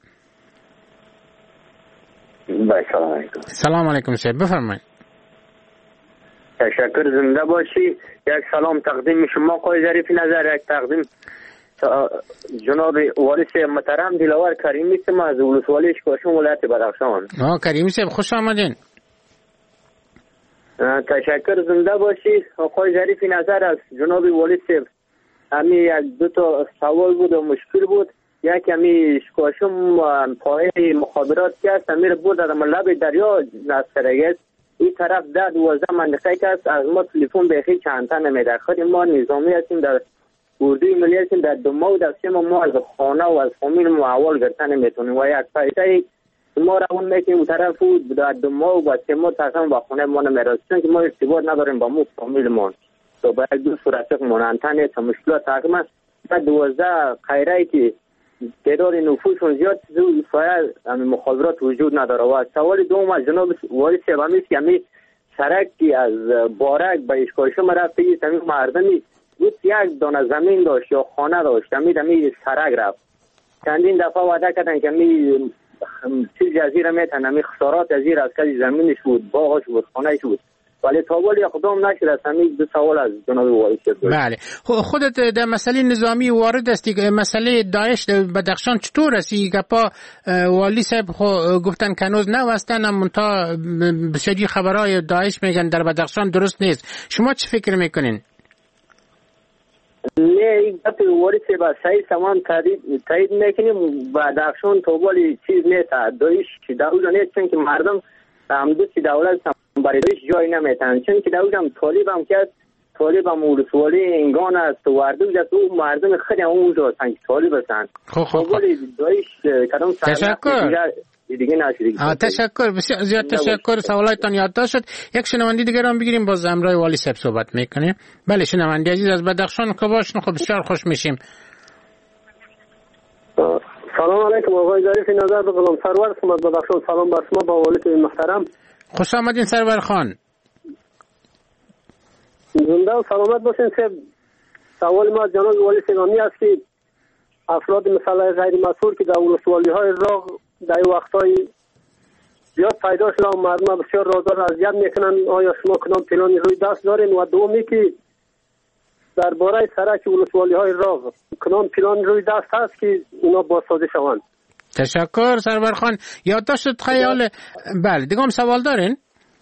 سلام علیکم. سلام علیکم صاحب، بفرمایید. تشکر، زنده باشی. یک سلام تقدیم شما آقای ظریف نظر، یک تقدیم جناب والی صاحب محترم دلاور کریمی صاحب از ولسوالی اشکاشم ولایت بدخشان. آه کریمی صاحب خوش آمدین. تشکر، زنده باشی. آقای ظریف نظر از جناب والی صاحب همی یک دو تا سوال بود و مشکل بود. یک همی اشکاشم پای مخابرات که است امیر بود از لب دریا نسترگه این طرف ده دوازده منطقه که است از ما تلفن بخی چند تا نمیده. خود ما نظامی هستیم در اردوی ملی هستیم، در دو ماه و در سه ماه ما از خانه و از فامیل معول گرفتن نمیتونیم و یک پیسه ما روان میکنیم اون طرف در دو ماه و سه ماه تقسیم با خانه ما نمیرسیم چون که ما ارتباط نداریم با مو فامیل ما. تو با یک دو صورت منانتن است مشکلات تقریبا در دوازده خیره که تعداد نفوسشون زیاد زود شاید مخابرات وجود نداره. و سوال دوم از جناب والی صاحب است که همین سرکی از بارک به اشکاشم رفت است، همین مردمی بود یک دانه زمین داشت یا خانه داشت، همین همین سرک رفت. چندین دفعه وعده کردن که همین چیز جزیره میتن، همین خسارات جزیره از کسی زمینش بود، باغش بود، خانهش بود، ولی تا ولی اقدام نشد. از همین دو سوال از جناب والی صاحب. بله، خودت در مسئله نظامی وارد هستی، مسئله داعش در بدخشان چطور هستی؟ که پا والی صاحب گفتن که هنوز نوستن، اما تا بسیاری خبرهای داعش میگن در بدخشان درست نیست. شما چه فکر میکنین؟ نه این گپ والی صاحب صحیح تمام تایید میکنیم. بدخشان تا ولی چیز نیست، داعش داولا نیست، چون که مردم هم دوستی دولت برای داعش جای نمیتن، چون که داولا هم طالب هم کرد، طالب هم ولسوالی انگان است و وردوج است، او مردم خیلی هم اونجا هستن که طالب هستن. خب خب خب تشکر دیگه نشدید. تشکر، بسیار زیاد تشکر. سوالایتان یادداشت شد. یک شنونده دیگر هم بگیریم، باز امرای والی صاحب صحبت میکنیم. بله شنونده عزیز از بدخشان که باشن، خب بسیار خوش میشیم. سلام علیکم آقای ظریف نظر بقلم سرور شما از بدخشان. سلام بر شما با والی محترم. خوش آمدین سرور خان. زنده و سلامت باشین. صاحب سوال ما از جناب والی صاحب است که افراد مثلا غیر مسئول که در ولسوالی های راغ در وقتای زیاد پیدا شده و مردم بسیار رازدار اذیت میکنن، آیا شما کدام پلانی روی دست دارین؟ و دومی که درباره سرک ولسوالی های راغ کدام پلان روی دست هست که اونا بازسازی شوند؟ تشکر سرور خان، یادداشت خیال. بله دیگه هم سوال دارین؟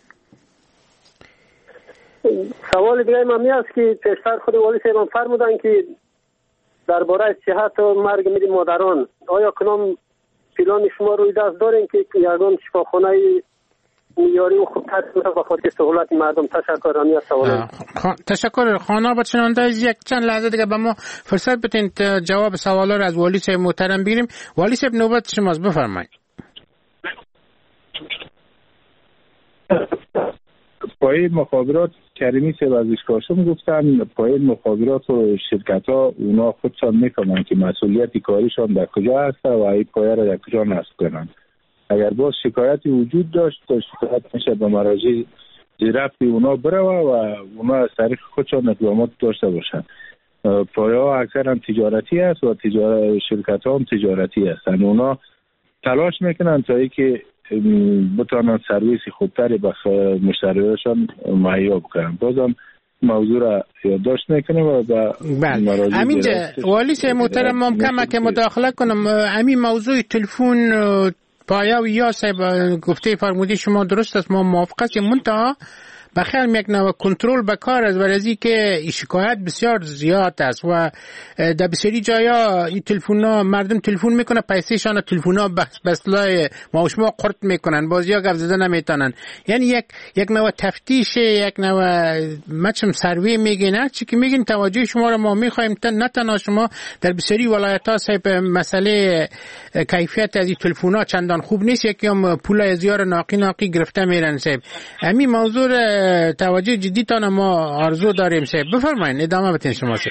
سوال دیگه هم همی است که پیشتر خود والی صاحب هم فرمودن که درباره صحت و مرگ میری مادران، آیا کدام پلان شما روی دست دارین که یگان شفاخانه معیاری و خوبتر به خاطر سهولت مردم؟ تشکر. همی است سوال. تشکر. خانه با چنانده از یک چند لحظه دیگه به ما فرصت بتین جواب سوالا رو از والی صاحب محترم بگیریم. والی صاحب نوبت شماست، بفرمایید. پای مخابرات کریمی صاحب از اشکاشم گفتن پای مخابرات و شرکت ها اونا خودشان میکنن که مسئولیت کاریشان در کجا هست و این پایه را در کجا نصب کنن. اگر باز شکایتی وجود داشت تا شکایت میشه به مراجع رفتی اونا بروه و اونا از طریق خودشان اقدامات داشته باشن. پایه ها اکثر هم تجارتی هست و تجار... شرکت ها هم تجارتی هستن. اونا تلاش میکنن تا ای که بتانن سرویس خوبتری به مشتریاشان مهیا بکنن. بازم موضوع را یادداشت میکنم و با بله. همین والی صاحب محترم ممکنه که مداخله کنم. همین موضوع تلفن پایه و یا صاحب گفته فرمودی شما درست است، ما موافق هستیم. منتها بخیال یک نوع کنترل به کار است، برای که شکایت بسیار زیاد است و در بسیاری جایا این تلفن‌ها مردم تلفن میکنه پیسه‌شان تلفن‌ها بس بسلای ما و شما قرط میکنن، بازیا گپ زدن نمیتونن. یعنی یک یک نوع تفتیش، یک نوع مچم سروی میگین، هر چی که میگین توجه شما رو ما میخوایم. نه تنها شما در بسیاری ولایت‌ها صاحب مسئله کیفیت از این تلفن‌ها چندان خوب نیست، یکی هم پول زیار ناقی ناقی گرفته میرن صاحب. همین موضوع توجه جدی تان ما آرزو داریم صاحب. بفرمایید ادامه بدین شما صاحب.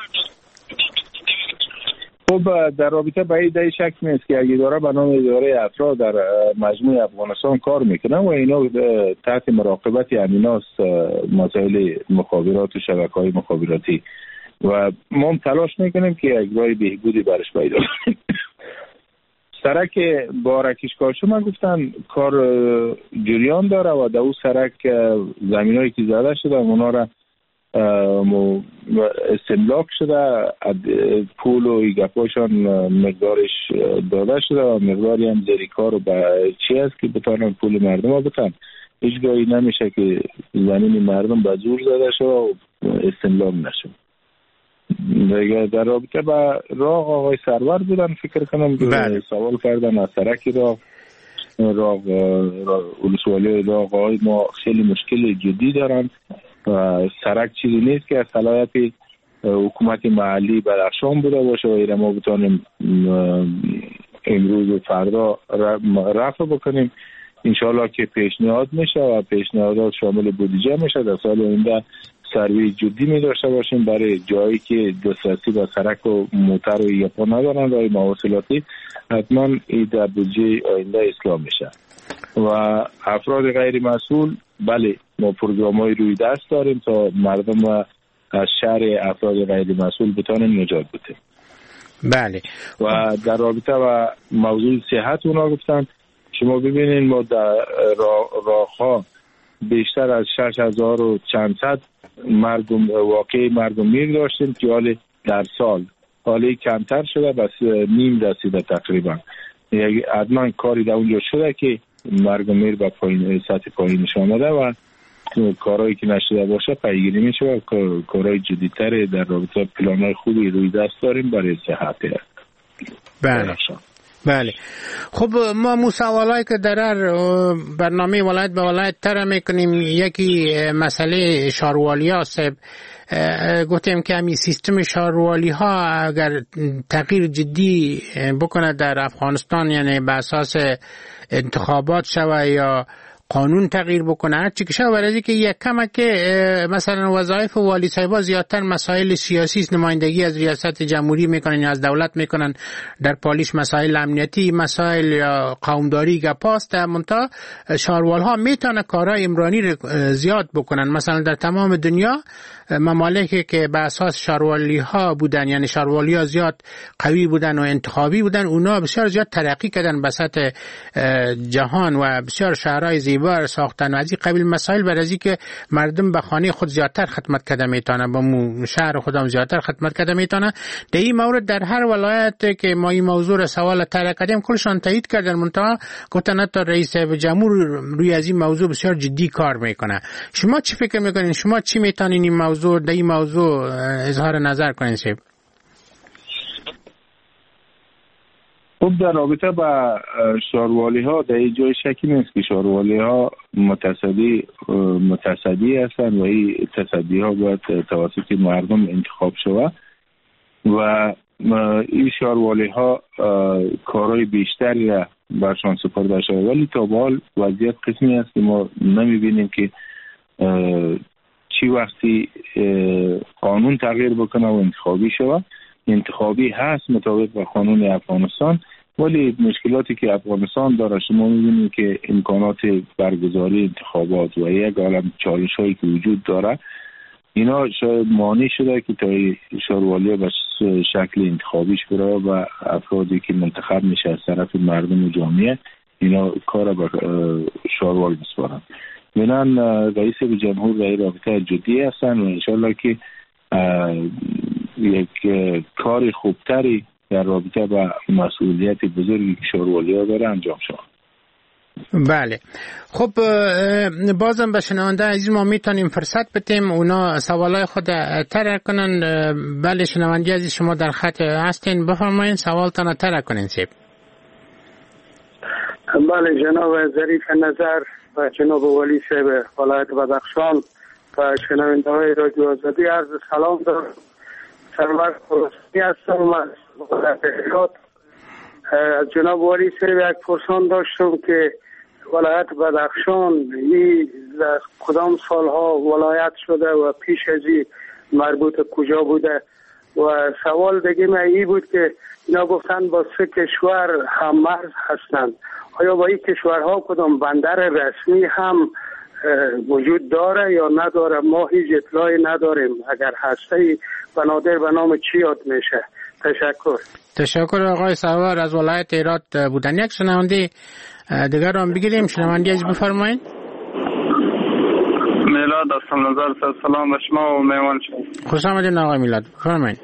خب در رابطه با این دای شک نیست که اگه داره به نام اداره افراد در مجموع افغانستان کار میکنن و اینا تحت مراقبت امیناست مسائل مخابرات و شبکه‌های مخابراتی و ما تلاش میکنیم که یک راه بهبودی برش پیدا کنیم. سرک بارکیش کاشو من گفتن کار جریان داره و در اون سرک زمینایی که زده شده اونا را استملاک شده، پول و ایگپاشان مقدارش داده شده و مقداری هم زیر کار و به چی هست که بتانن پول مردم ها بتن. هیچ گاهی نمیشه که زمین مردم به زور زده شده و استملاک نشه. دیگه در رابطه با راه آقای سرور بودن فکر کنم بله. سوال کردن از سرکی راه راه ولسوالی راه آقای ما خیلی مشکل جدی دارن و سرک چیزی نیست که از صلاحیت حکومت محلی بدخشان بوده باشه و ایره ما بتانیم امروز و فردا رفع بکنیم. انشاءالله که پیشنهاد میشه و پیشنهادات شامل بودجه میشه. در سال آینده سروی جدی می داشته باشیم برای جایی که دسترسی به سرک و موتر و یپا ندارن راه مواصلاتی، حتما این در بودجه آینده اصلاح میشه. و افراد غیر مسئول بله ما پروگرام های روی دست داریم تا مردم از شر افراد غیر مسئول بتانن نجات بده. بله. و در رابطه و موضوع صحت اونا گفتن شما ببینین ما در راه ها بیشتر از شش هزار و چند صد مردم واقعی مردم میر داشتیم که حالی در سال حالی کمتر شده بس نیم رسیده تقریبا. یعنی حتما کاری در اونجا شده که مردم میر به پایین سطح پایینش آمده و کارهایی که نشده باشه پیگیری میشه و کارهای جدیدتر در رابطه پلانهای خوبی روی دست داریم برای صحت. بله بله. خب ما مو سوالایی که در برنامه ولایت به ولایت تر میکنیم، یکی مسئله شاروالی ها صاحب. گفتیم که همین سیستم شاروالی ها اگر تغییر جدی بکنه در افغانستان، یعنی به اساس انتخابات شوه یا قانون تغییر بکنه هر چی که شد، برای که یک کمه که مثلا وظایف والی صاحبا زیادتر مسائل سیاسی نمایندگی از ریاست جمهوری میکنن یا از دولت میکنن، در پالیش مسائل امنیتی مسائل یا قومداری گپاست. منتها شاروال ها میتونه کارهای عمرانی رو زیاد بکنن. مثلا در تمام دنیا ممالکی که به اساس شاروالی ها بودن، یعنی شاروالی ها زیاد قوی بودن و انتخابی بودن، اونا بسیار زیاد ترقی کردن به سطح جهان و بسیار شهرهای زیبا ساختن و از این قبیل مسائل، برای که مردم به خانه خود زیادتر خدمت کرده میتونه، با شهر خودم زیادتر خدمت کرده میتونه. در این مورد در هر ولایت که ما این موضوع را سوال طرح کردیم کلشان تایید کردن، منتها گفتن حتی رئیس جمهور روی از این موضوع بسیار جدی کار میکنه. شما چی فکر میکنین؟ شما چی میتونین این موضوع در این موضوع اظهار نظر کنین صاحب؟ خب در رابطه با شاروالی ها در این جای شکی نیست که شاروالی ها متصدی متصدی هستند و این تصدی ها باید توسط مردم انتخاب شود و این شاروالی ها کارهای بیشتری را برشان سپرده شده، ولی تا به حال وضعیت قسمی است که ما نمیبینیم که چی وقتی قانون تغییر بکنه و انتخابی شود. انتخابی هست مطابق با قانون افغانستان، ولی مشکلاتی که افغانستان داره شما می‌بینید که امکانات برگزاری انتخابات و یک عالم چالش‌هایی که وجود داره، اینا شاید مانع شده که تا شاروالی به شکل انتخابیش بره و افرادی که منتخب میشه از طرف مردم و جامعه اینا کار به شاروال بسپارن. منان رئیس جمهور رای رابطه جدی هستن و انشالله که یک کار خوبتری در رابطه با مسئولیت بزرگی که شاروالی ها داره انجام شود. بله. خب بازم به شنونده عزیز ما میتونیم فرصت بدیم اونا سوالای خود طرح کنن. بله شنونده عزیز شما در خط هستین، بفرمایید سوالتان طرح کنین. سیب بله جناب ظریف نظر و جناب ولی صاحب ولایت بدخشان و شنونده های رادیو آزادی عرض سلام دارم. سرور خراسانی هستم از ولایت هرات. از جناب ولی صاحب یک پرسان داشتم که ولایت بدخشان این کدام سالها ولایت شده و پیش از این مربوط کجا بوده؟ و سوال دیگه من این بود که اینا گفتن با سه کشور هم مرز هستند، آیا با این کشورها کدام بندر رسمی هم وجود داره یا نداره؟ ما هیچ اطلاعی نداریم، اگر هسته بنادر به نام چی یاد میشه؟ تشکر. تشکر آقای سرور از ولایت هرات بودن. یک شنونده دیگر رو هم بگیریم. شنونده از بفرمایید. میلاد هستم نظر سلام به شما و میوان شما. خوش آمدید آقای میلاد، بفرمایید.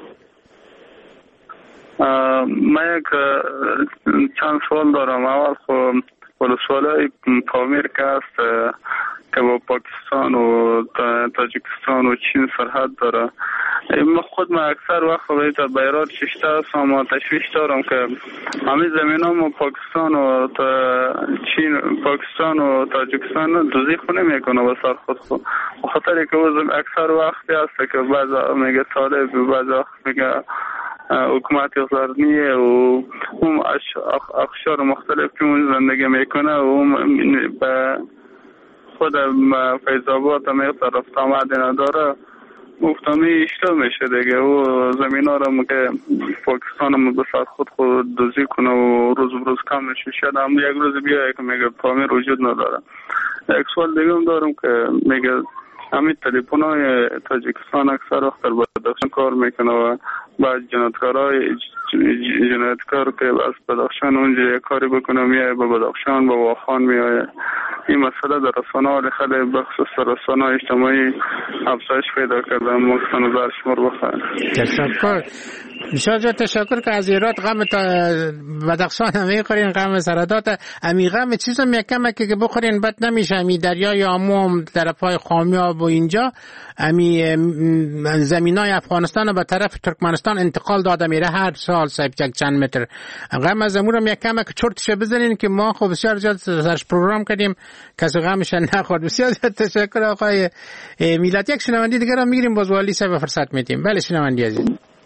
من یک چند سوال دارم. اول خب ولسوالی پامیر که هست که با پاکستان و تاجیکستان و چین سرحد داره، من خود من اکثر وقت باید بیرات ششته هستم و تشویش دارم که همین زمین هم پاکستان و چین پاکستان و تاجیکستان دوزی خونه میکنه به سر خود خود بخاطر که اکثر وقتی هست که بعض میگه طالب بعض وقت میگه حکومت اقتصادیه و اون اخشار مختلف که اون زندگی میکنه و اون به خود فیض آباد هم یک رفت آمد نداره، گفتمی اشتباه میشه دیگه. و زمین ها رو که پاکستان هم به ساعت خود خود دوزی کنه و روز بروز کم میشه، شاید هم یک روز بیایی که میگه پامیر وجود نداره. یک سوال دیگه هم دارم که میگه همین تلیفون های تاجیکستان اکثر وقت در بدخشان کار میکنه و بعد جنایتکار های جنایتکار که از بدخشان اونجا کاری بکنه میایه به بدخشان به واخان میایه. این مسئله در رسانه ها خیلی بخصوص رسانه اجتماعی افزایش پیدا کرده. مقصد نظر شما رو بخواهیم. تشکر. بسیار تشکر که از ایراد غم تا بدخشان هم میخورین، غم سردات امی غم چیز هم یکمه که بخورین بد نمیشه. امی دریای آمو هم طرف های خامیاب و اینجا امی زمین های افغانستان به طرف ترکمنستان انتقال داده میره هر سال سایب یک چند متر. غم از امور هم یکمه که چرتش بزنین که ما خب بسیار زیاد سرش پروگرام کردیم کسی غمش نخورد. بسیار تشکر آقای میلاد. یک شنوندی دیگر هم میگیریم باز والی صاحب فرصت میدیم. بله شنوندی عزیز.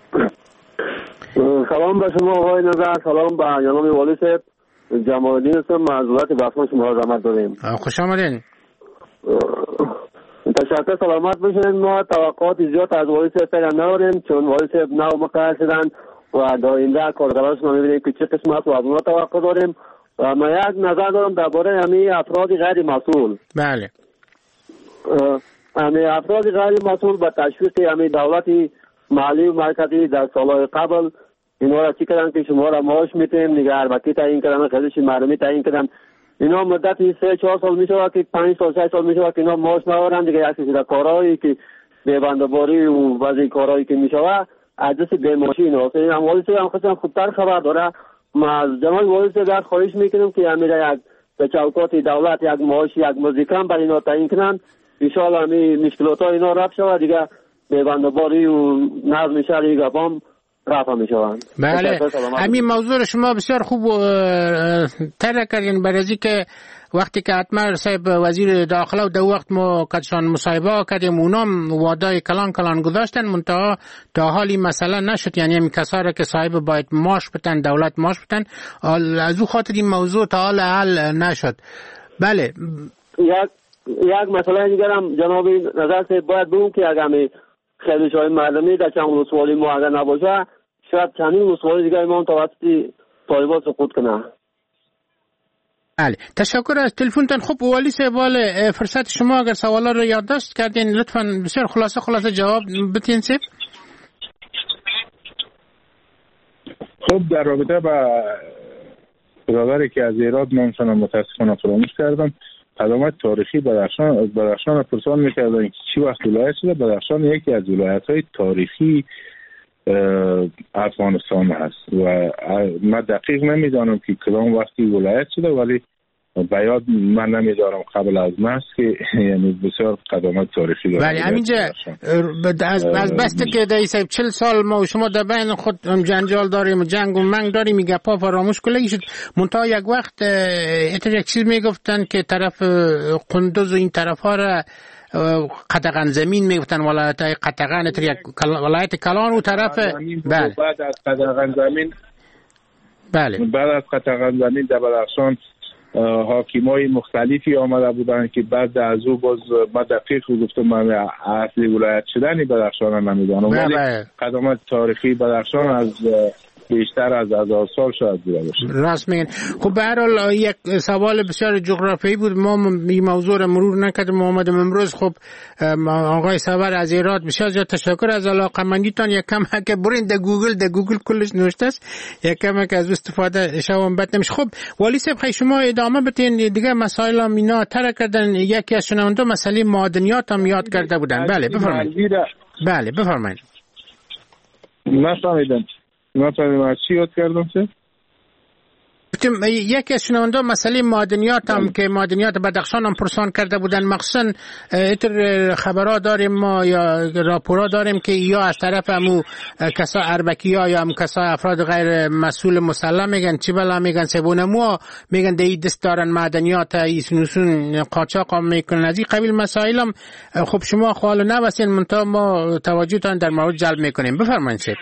سلام به شما آقای نظر، سلام به جناب والی صاحب. جمال الدین هستم، معذرت بخشش شما را زحمت دادیم. خوش آمدین. تشکر، سلامت باشین. ما توقعات زیاد از والی صاحب فعلا نداریم چون والی صاحب نو مقرر شدن و در آینده کارگرانشون می‌بینیم که چه قسمت و از اونها توقع داریم. و من یک نظر دارم درباره همین افراد غیر مسئول. بله. همین افراد غیر مسئول به تشویق همین دولتی محلی و مرکزی در سالهای قبل اینا را چی کردن که شما را معاش میتیم نگه اربکی تعیین کردن، خیلیش معلومی تعیین کردن. اینا مدتی سه چهار سال میشه که پنج سال شش سال میشه که اینا معاش ندارن دیگه. یک چیز کارهایی که به بنده‌باری و بعضی کارهایی که میشه از دست بی‌معاشی اینا این هم والی هم خودم خوبتر خبر داره. ما از جناب والی در خواهش میکنم که همین یک به چوکات دولت یک معاش یک مزدکم برای اینا تعیین کنن. ان شاء الله همین مشکلات ها اینا رفع شود دیگه. به بنده‌باری و نظم شهری گپام رفع میشوند. بله همین موضوع شما بسیار خوب طرح کردین برای که وقتی که اتمر صاحب وزیر داخله و دو وقت ما کدشان مصاحبه کردیم اونام وعده کلان کلان گذاشتن منتها تا حالی مسئله نشد. یعنی همین کسایی که صاحب باید معاش بدن دولت معاش بدن از او خاطر این موضوع تا حال حل نشد. بله یک یک مسئله دیگر هم جناب نظر صاحب باید بگم که اگر خیلی شای مردمی در چند رسوالی ما اگر نباشه شاید چندین رسوالی دیگر ما توسط طالبان سقوط کنه. بله تشکر از تلفنتان. خب والی صاحب فرصت شما اگر سوالا رو یادداشت کردین لطفاً بسیار خلاصه خلاصه جواب بدین صاحب. خب در رابطه با برادری که از ایراد نامشان متاسفانه فراموش کردم پیامد تاریخی بدخشان از بدخشان پرسان می‌کردن که چی وقت ولایت شده. بدخشان یکی از ولایت‌های تاریخی افغانستان هست و من دقیق نمیدانم که کدام وقتی ولایت شده ولی بیاد من نمیدارم قبل از ماست که یعنی بسیار قدامت تاریخی داره. ولی همینجا از از بسته که دایی صاحب چل سال ما و شما در بین خود جنجال داریم و جنگ و منگ داریم میگه پا فراموش کلی شد. منتها یک وقت اتر یک چیز میگفتن که طرف قندوز و این طرف ها را قطغن زمین میگفتن، ولایت قطغن اتر یک ولایت کلان و طرف بله بعد از قطغن زمین بله بعد از قطغن زمین در بدخشان حاکمای مختلفی آمده بودن که بعد از او باز ما دقیق گفتم من اصلی ولایت شدنی بدخشان نمیدانم، ولی قدامت تاریخی بدخشان از بیشتر از هزار سال شاید بوده باشه. راست میگن. خب به هر حال یک سوال بسیار جغرافیایی بود، ما این موضوع رو مرور نکردیم. محمد امروز خب آقای صبر از ایراد بسیار زیاد تشکر از علاقمندیتان. یک کم که برین در گوگل در گوگل کلش نوشته است، یک کم که از استفاده شوم بد نمیشه. خب والی صاحب خیلی شما ادامه بدین دیگه. مسائل هم اینا تر کردن. یکی از شنونده مسئله معدنیات هم یاد کرده بودن. بله بفرمایید. بله بفرمایید. نفهمیدم نفهمیدم از چی یاد کردم چه؟ یکی از شنونده مسئله معدنیات هم که معدنیات بدخشان هم پرسان کرده بودن، مخصوصا اتر خبرها داریم ما یا راپورها داریم که یا از طرف همو کسا اربکی ها یا هم کسا افراد غیر مسئول مسلح میگن چی بلا میگن سبونمو میگن دی دست دارن معدنیات ایسنوسون قاچاق هم میکنن. از این قبیل مسائل هم خب شما خوالو نبستین، منطقه ما توجهتان در مورد جلب میکنیم. بفرمایید شد.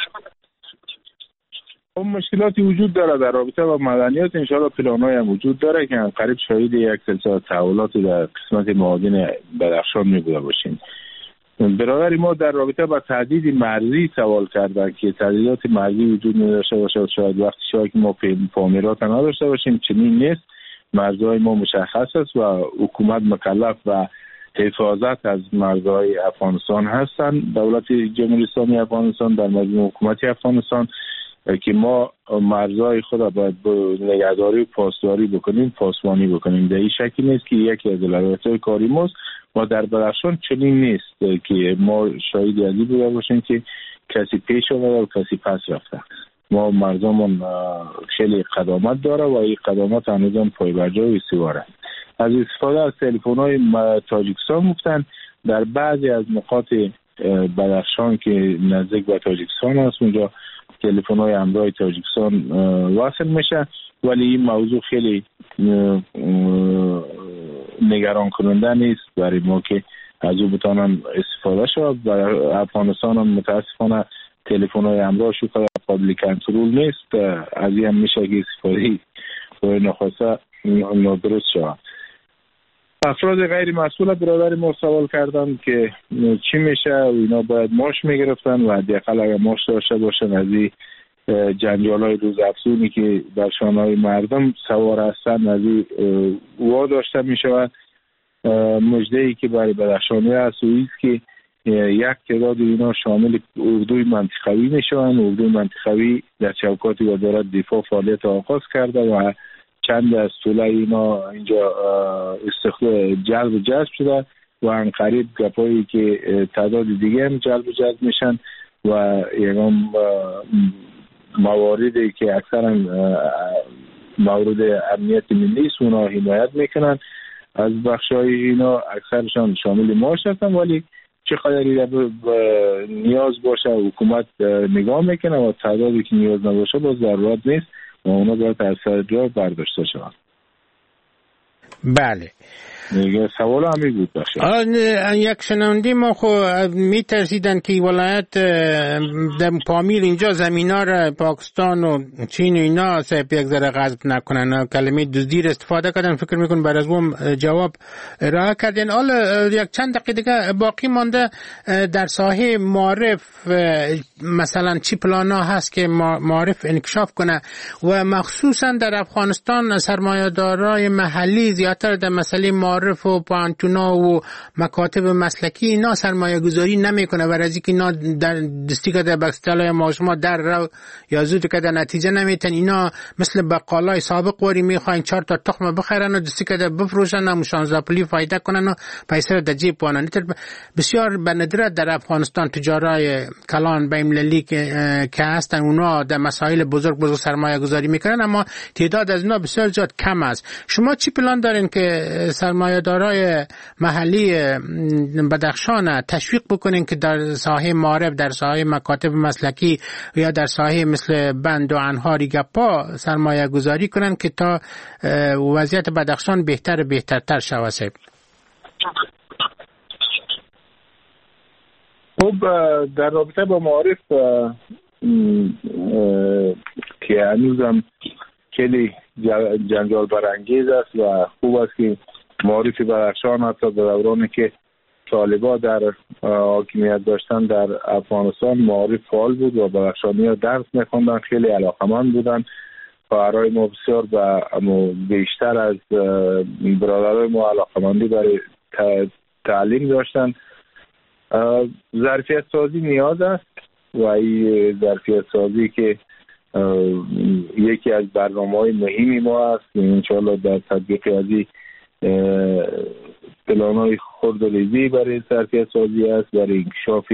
اون مشکلاتی وجود داره در رابطه با مدنیات. انشاءالله پلان‌های هم وجود داره که قریب شاهد یک سلسله تحولاتی در قسمت معادن بدخشان می‌بوده باشیم. برادری ما در رابطه با تهدید مرزی سوال کردن که تهدیدات مرزی وجود نداشته باشه، شاید وقتی شاید ما پامیرات نداشته باشیم. چنین نیست. مرزهای ما مشخص است و حکومت مکلف و حفاظت از مرزهای افغانستان هستند. دولت جمهوری اسلامی افغانستان در مجموع حکومت افغانستان که ما مرزهای خود را باید نگهداری و پاسداری بکنیم، پاسبانی بکنیم. در این شکی نیست که یکی از علایت کاری ماست. ما در بدخشان چنین نیست که ما شاهدی از این بوده باشیم که کسی پیش آمده و کسی پس رفته. ما مرزامون خیلی قدامت داره و این قدامت هنوزم پایبرجا و استواره. از استفاده از تلفن‌های تاجیکستان گفتن در بعضی از نقاط بدخشان که نزدیک به تاجیکستان است اونجا تلفن‌های همراه تاجیکستان واصل میشه، ولی این موضوع خیلی نگران کننده نیست برای ما که از او بتانن استفاده شود. برای افغانستان هم متاسفانه تلفن‌های همراه شو قابل کنترل نیست. از این هم میشه که استفاده برای نخواسته نادرست شود. افراد غیر مسئول برادر ما سوال کردن که چی میشه و اینا باید ماش میگرفتن و حداقل اگر ماش داشته باشن از این جنجالای روز افزونی که در شانه‌های مردم سوار هستن از این وا داشته میشود. مژده‌ای که برای بدخشانی هست و ایست که یک تعداد اینا شامل اردوی منطقوی میشوند. اردوی منطقوی در چوکات وزارت دفاع فعالیت آغاز کرده و چند از طوله اینا اینجا استخدام جلب و جذب شده و ان قریب گپایی که تعداد دیگه هم جلب و جذب میشن و یکم مواردی که اکثرا مورد امنیت ملی است اونا حمایت میکنن از بخشای اینا. اکثرشان شامل ماش هستن، ولی چه قدری نیاز باشه حکومت نگاه میکنه و تعدادی که نیاز نباشه باز ضرورت نیست و اونا باید از سر جا برداشته شدن. بله دیگه سوال همی بود بخشی. یک شنونده ما خو می ترسیدن که ولایت در پامیر اینجا زمین ها را پاکستان و چین و اینا سایب یک ذره غضب نکنن، کلمه دزدیر استفاده کردن. فکر میکنم بر از اون جواب ارائه کردین. حالا یک چند دقیقه دیگه باقی مانده در ساحه معارف مثلا چی پلانا هست که معارف انکشاف کنه و مخصوصا در افغانستان سرمایه‌دارای محلی زیادتر در مسئله معارف و پانتونا و مکاتب مسلکی اینا سرمایه گذاری نمیکنه و از اینکه اینا در دستی که در بکستلای ما شما در رو یا زود که در نتیجه نمیتن، اینا مثل بقالای سابق وری میخواین چهار تا تخم بخرن و دستی که در بفروشن و شانزده پولی فایده کنن و پیسه در جیب پانن. بسیار به ندرت در افغانستان تجارای کلان بین‌المللی که هستن اونا در مسائل بزرگ بزرگ سرمایه گذاری میکنن، اما تعداد از اونا بسیار زیاد کم است. شما چی پلان دارین که سرمایه دارای محلی بدخشان تشویق بکنین که در ساحه معارف، در ساحه مکاتب مسلکی یا در ساحه مثل بند و انهاری گپا سرمایه گذاری کنن که تا وضعیت بدخشان بهتر و بهترتر شود؟ خب در رابطه با معارف که هنوزم خیلی جنجال برانگیز است و خوب است که معارف بدخشان حتی در دورانی که طالبان در حاکمیت داشتن در افغانستان معارف فعال بود و بدخشانی ها درس میخوندن، خیلی علاقمند بودن. خواهرای ما بسیار و بیشتر از برادرای ما علاقمندی برای تعلیم داشتن. ظرفیت سازی نیاز است و این ظرفیت سازی که یکی از برنامه‌های مهمی ما است، انشاءالله در تطبیق ازی پلان‌های خردوریزی برای ظرفیت سازی است، برای انکشاف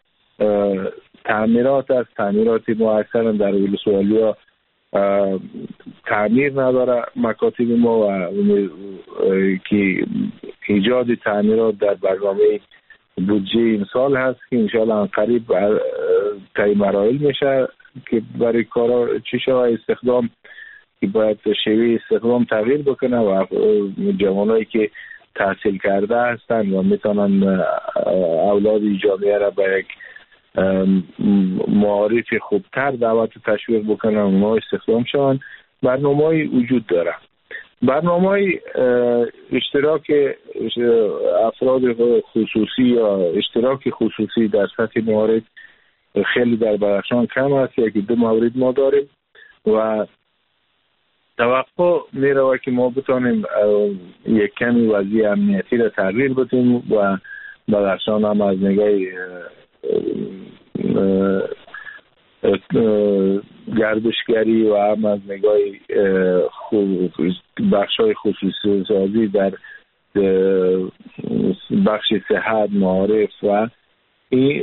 تعمیرات است. تعمیرات ما اکثرا در ولسوالی‌ها تعمیر نداره مکاتب ما و که ایجاد تعمیرات در برنامه بودجه این سال هست که انشاءالله قریب طی مراحل میشه که برای کارا چی شوه استخدام که باید شیوه استخدام تغییر بکنه و جوانایی که تحصیل کرده هستن و میتونن اولاد جامعه را به یک معارف خوبتر دعوت تشویق بکنن و اونا استخدام شون. برنامه‌ای وجود داره. برنامه اشتراک افراد خصوصی یا اشتراک خصوصی در سطح معارف خیلی در بدخشان کم است. یکی دو مورد ما داریم و توقع می روه که ما بتانیم یک کمی وضعیت امنیتی را تغییر بدیم و بدخشان هم از نگاه گردشگری و هم از نگاه بخشای خصوصی سازی در بخش صحت، معارف و این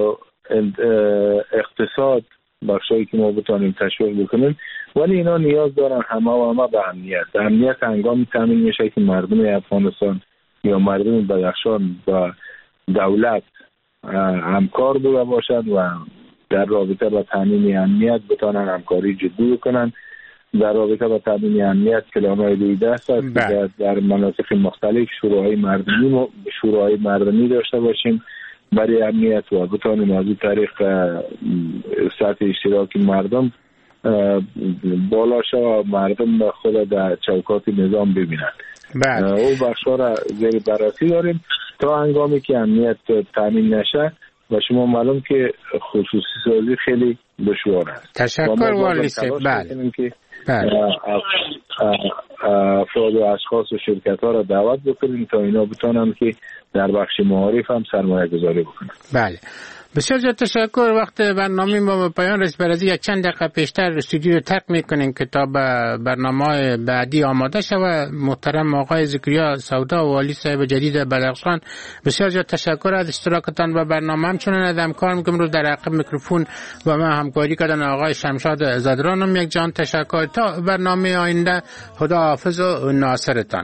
اقتصاد بخشایی که ما بتانیم تشویق بکنیم، ولی اینا نیاز دارن همه و همه به امنیت. امنیت هنگامی تامین میشه که مردم افغانستان یا مردم بدخشان با دولت همکار بوده باشند و در رابطه با تامین امنیت بتانن همکاری جدی بکنن. در رابطه با تامین امنیت پلان‌های روی دست است که در مناطق مختلف شورای مردمی شورای مردمی داشته باشیم برای امنیت و بتانیم از این طریق سطح اشتراک مردم بالا شد و مردم خود در چوکات نظام ببینند. او بخشا را زیر بررسی داریم تا هنگامی که امنیت تامین نشه و شما معلوم که خصوصی سازی خیلی دشوار است. تشکر والی صاحب. بله افراد و اشخاص و شرکت ها را دعوت بکنیم تا اینا بتونن که در بخش معارف هم سرمایه گذاری بکنن. بله بسیار زیاد تشکر. وقت برنامه ما به پایان رسید. برای یک چند دقیقه پیشتر استودیو رو ترک میکنیم که تا به برنامه بعدی آماده شود. محترم آقای زکریا سودا والی صاحب جدید بدخشان، بسیار زیاد تشکر از اشتراکتان به برنامه. همچنین از همکار میکنم رو در عقب میکروفون و من همکاری کردن آقای شمشاد زادرانم. یک جان تشکر. تا برنامه آینده خدا حافظ و ناصرتان.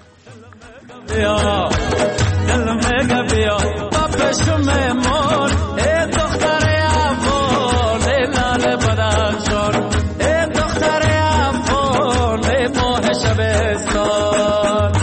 بیا دلم بگه بیا بابشم مور ای دختر افغان ای لال بدخشان ای دختر افغان ای ماه شبستان.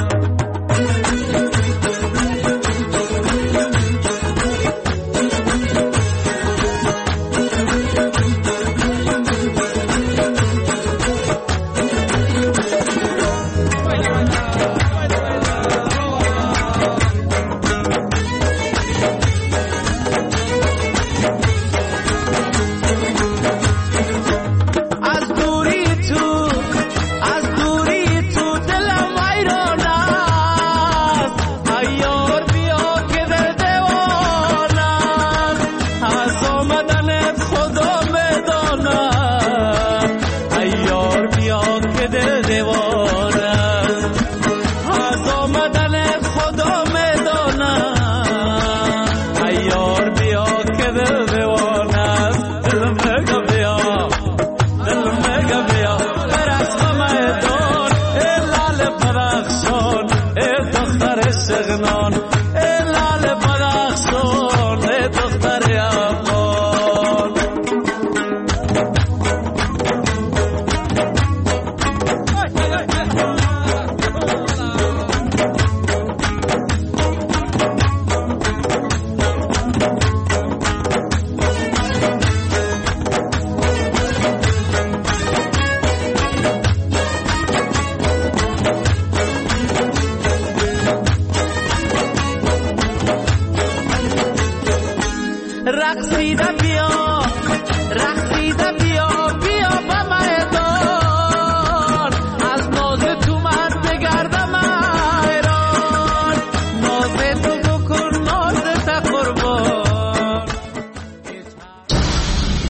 قلبم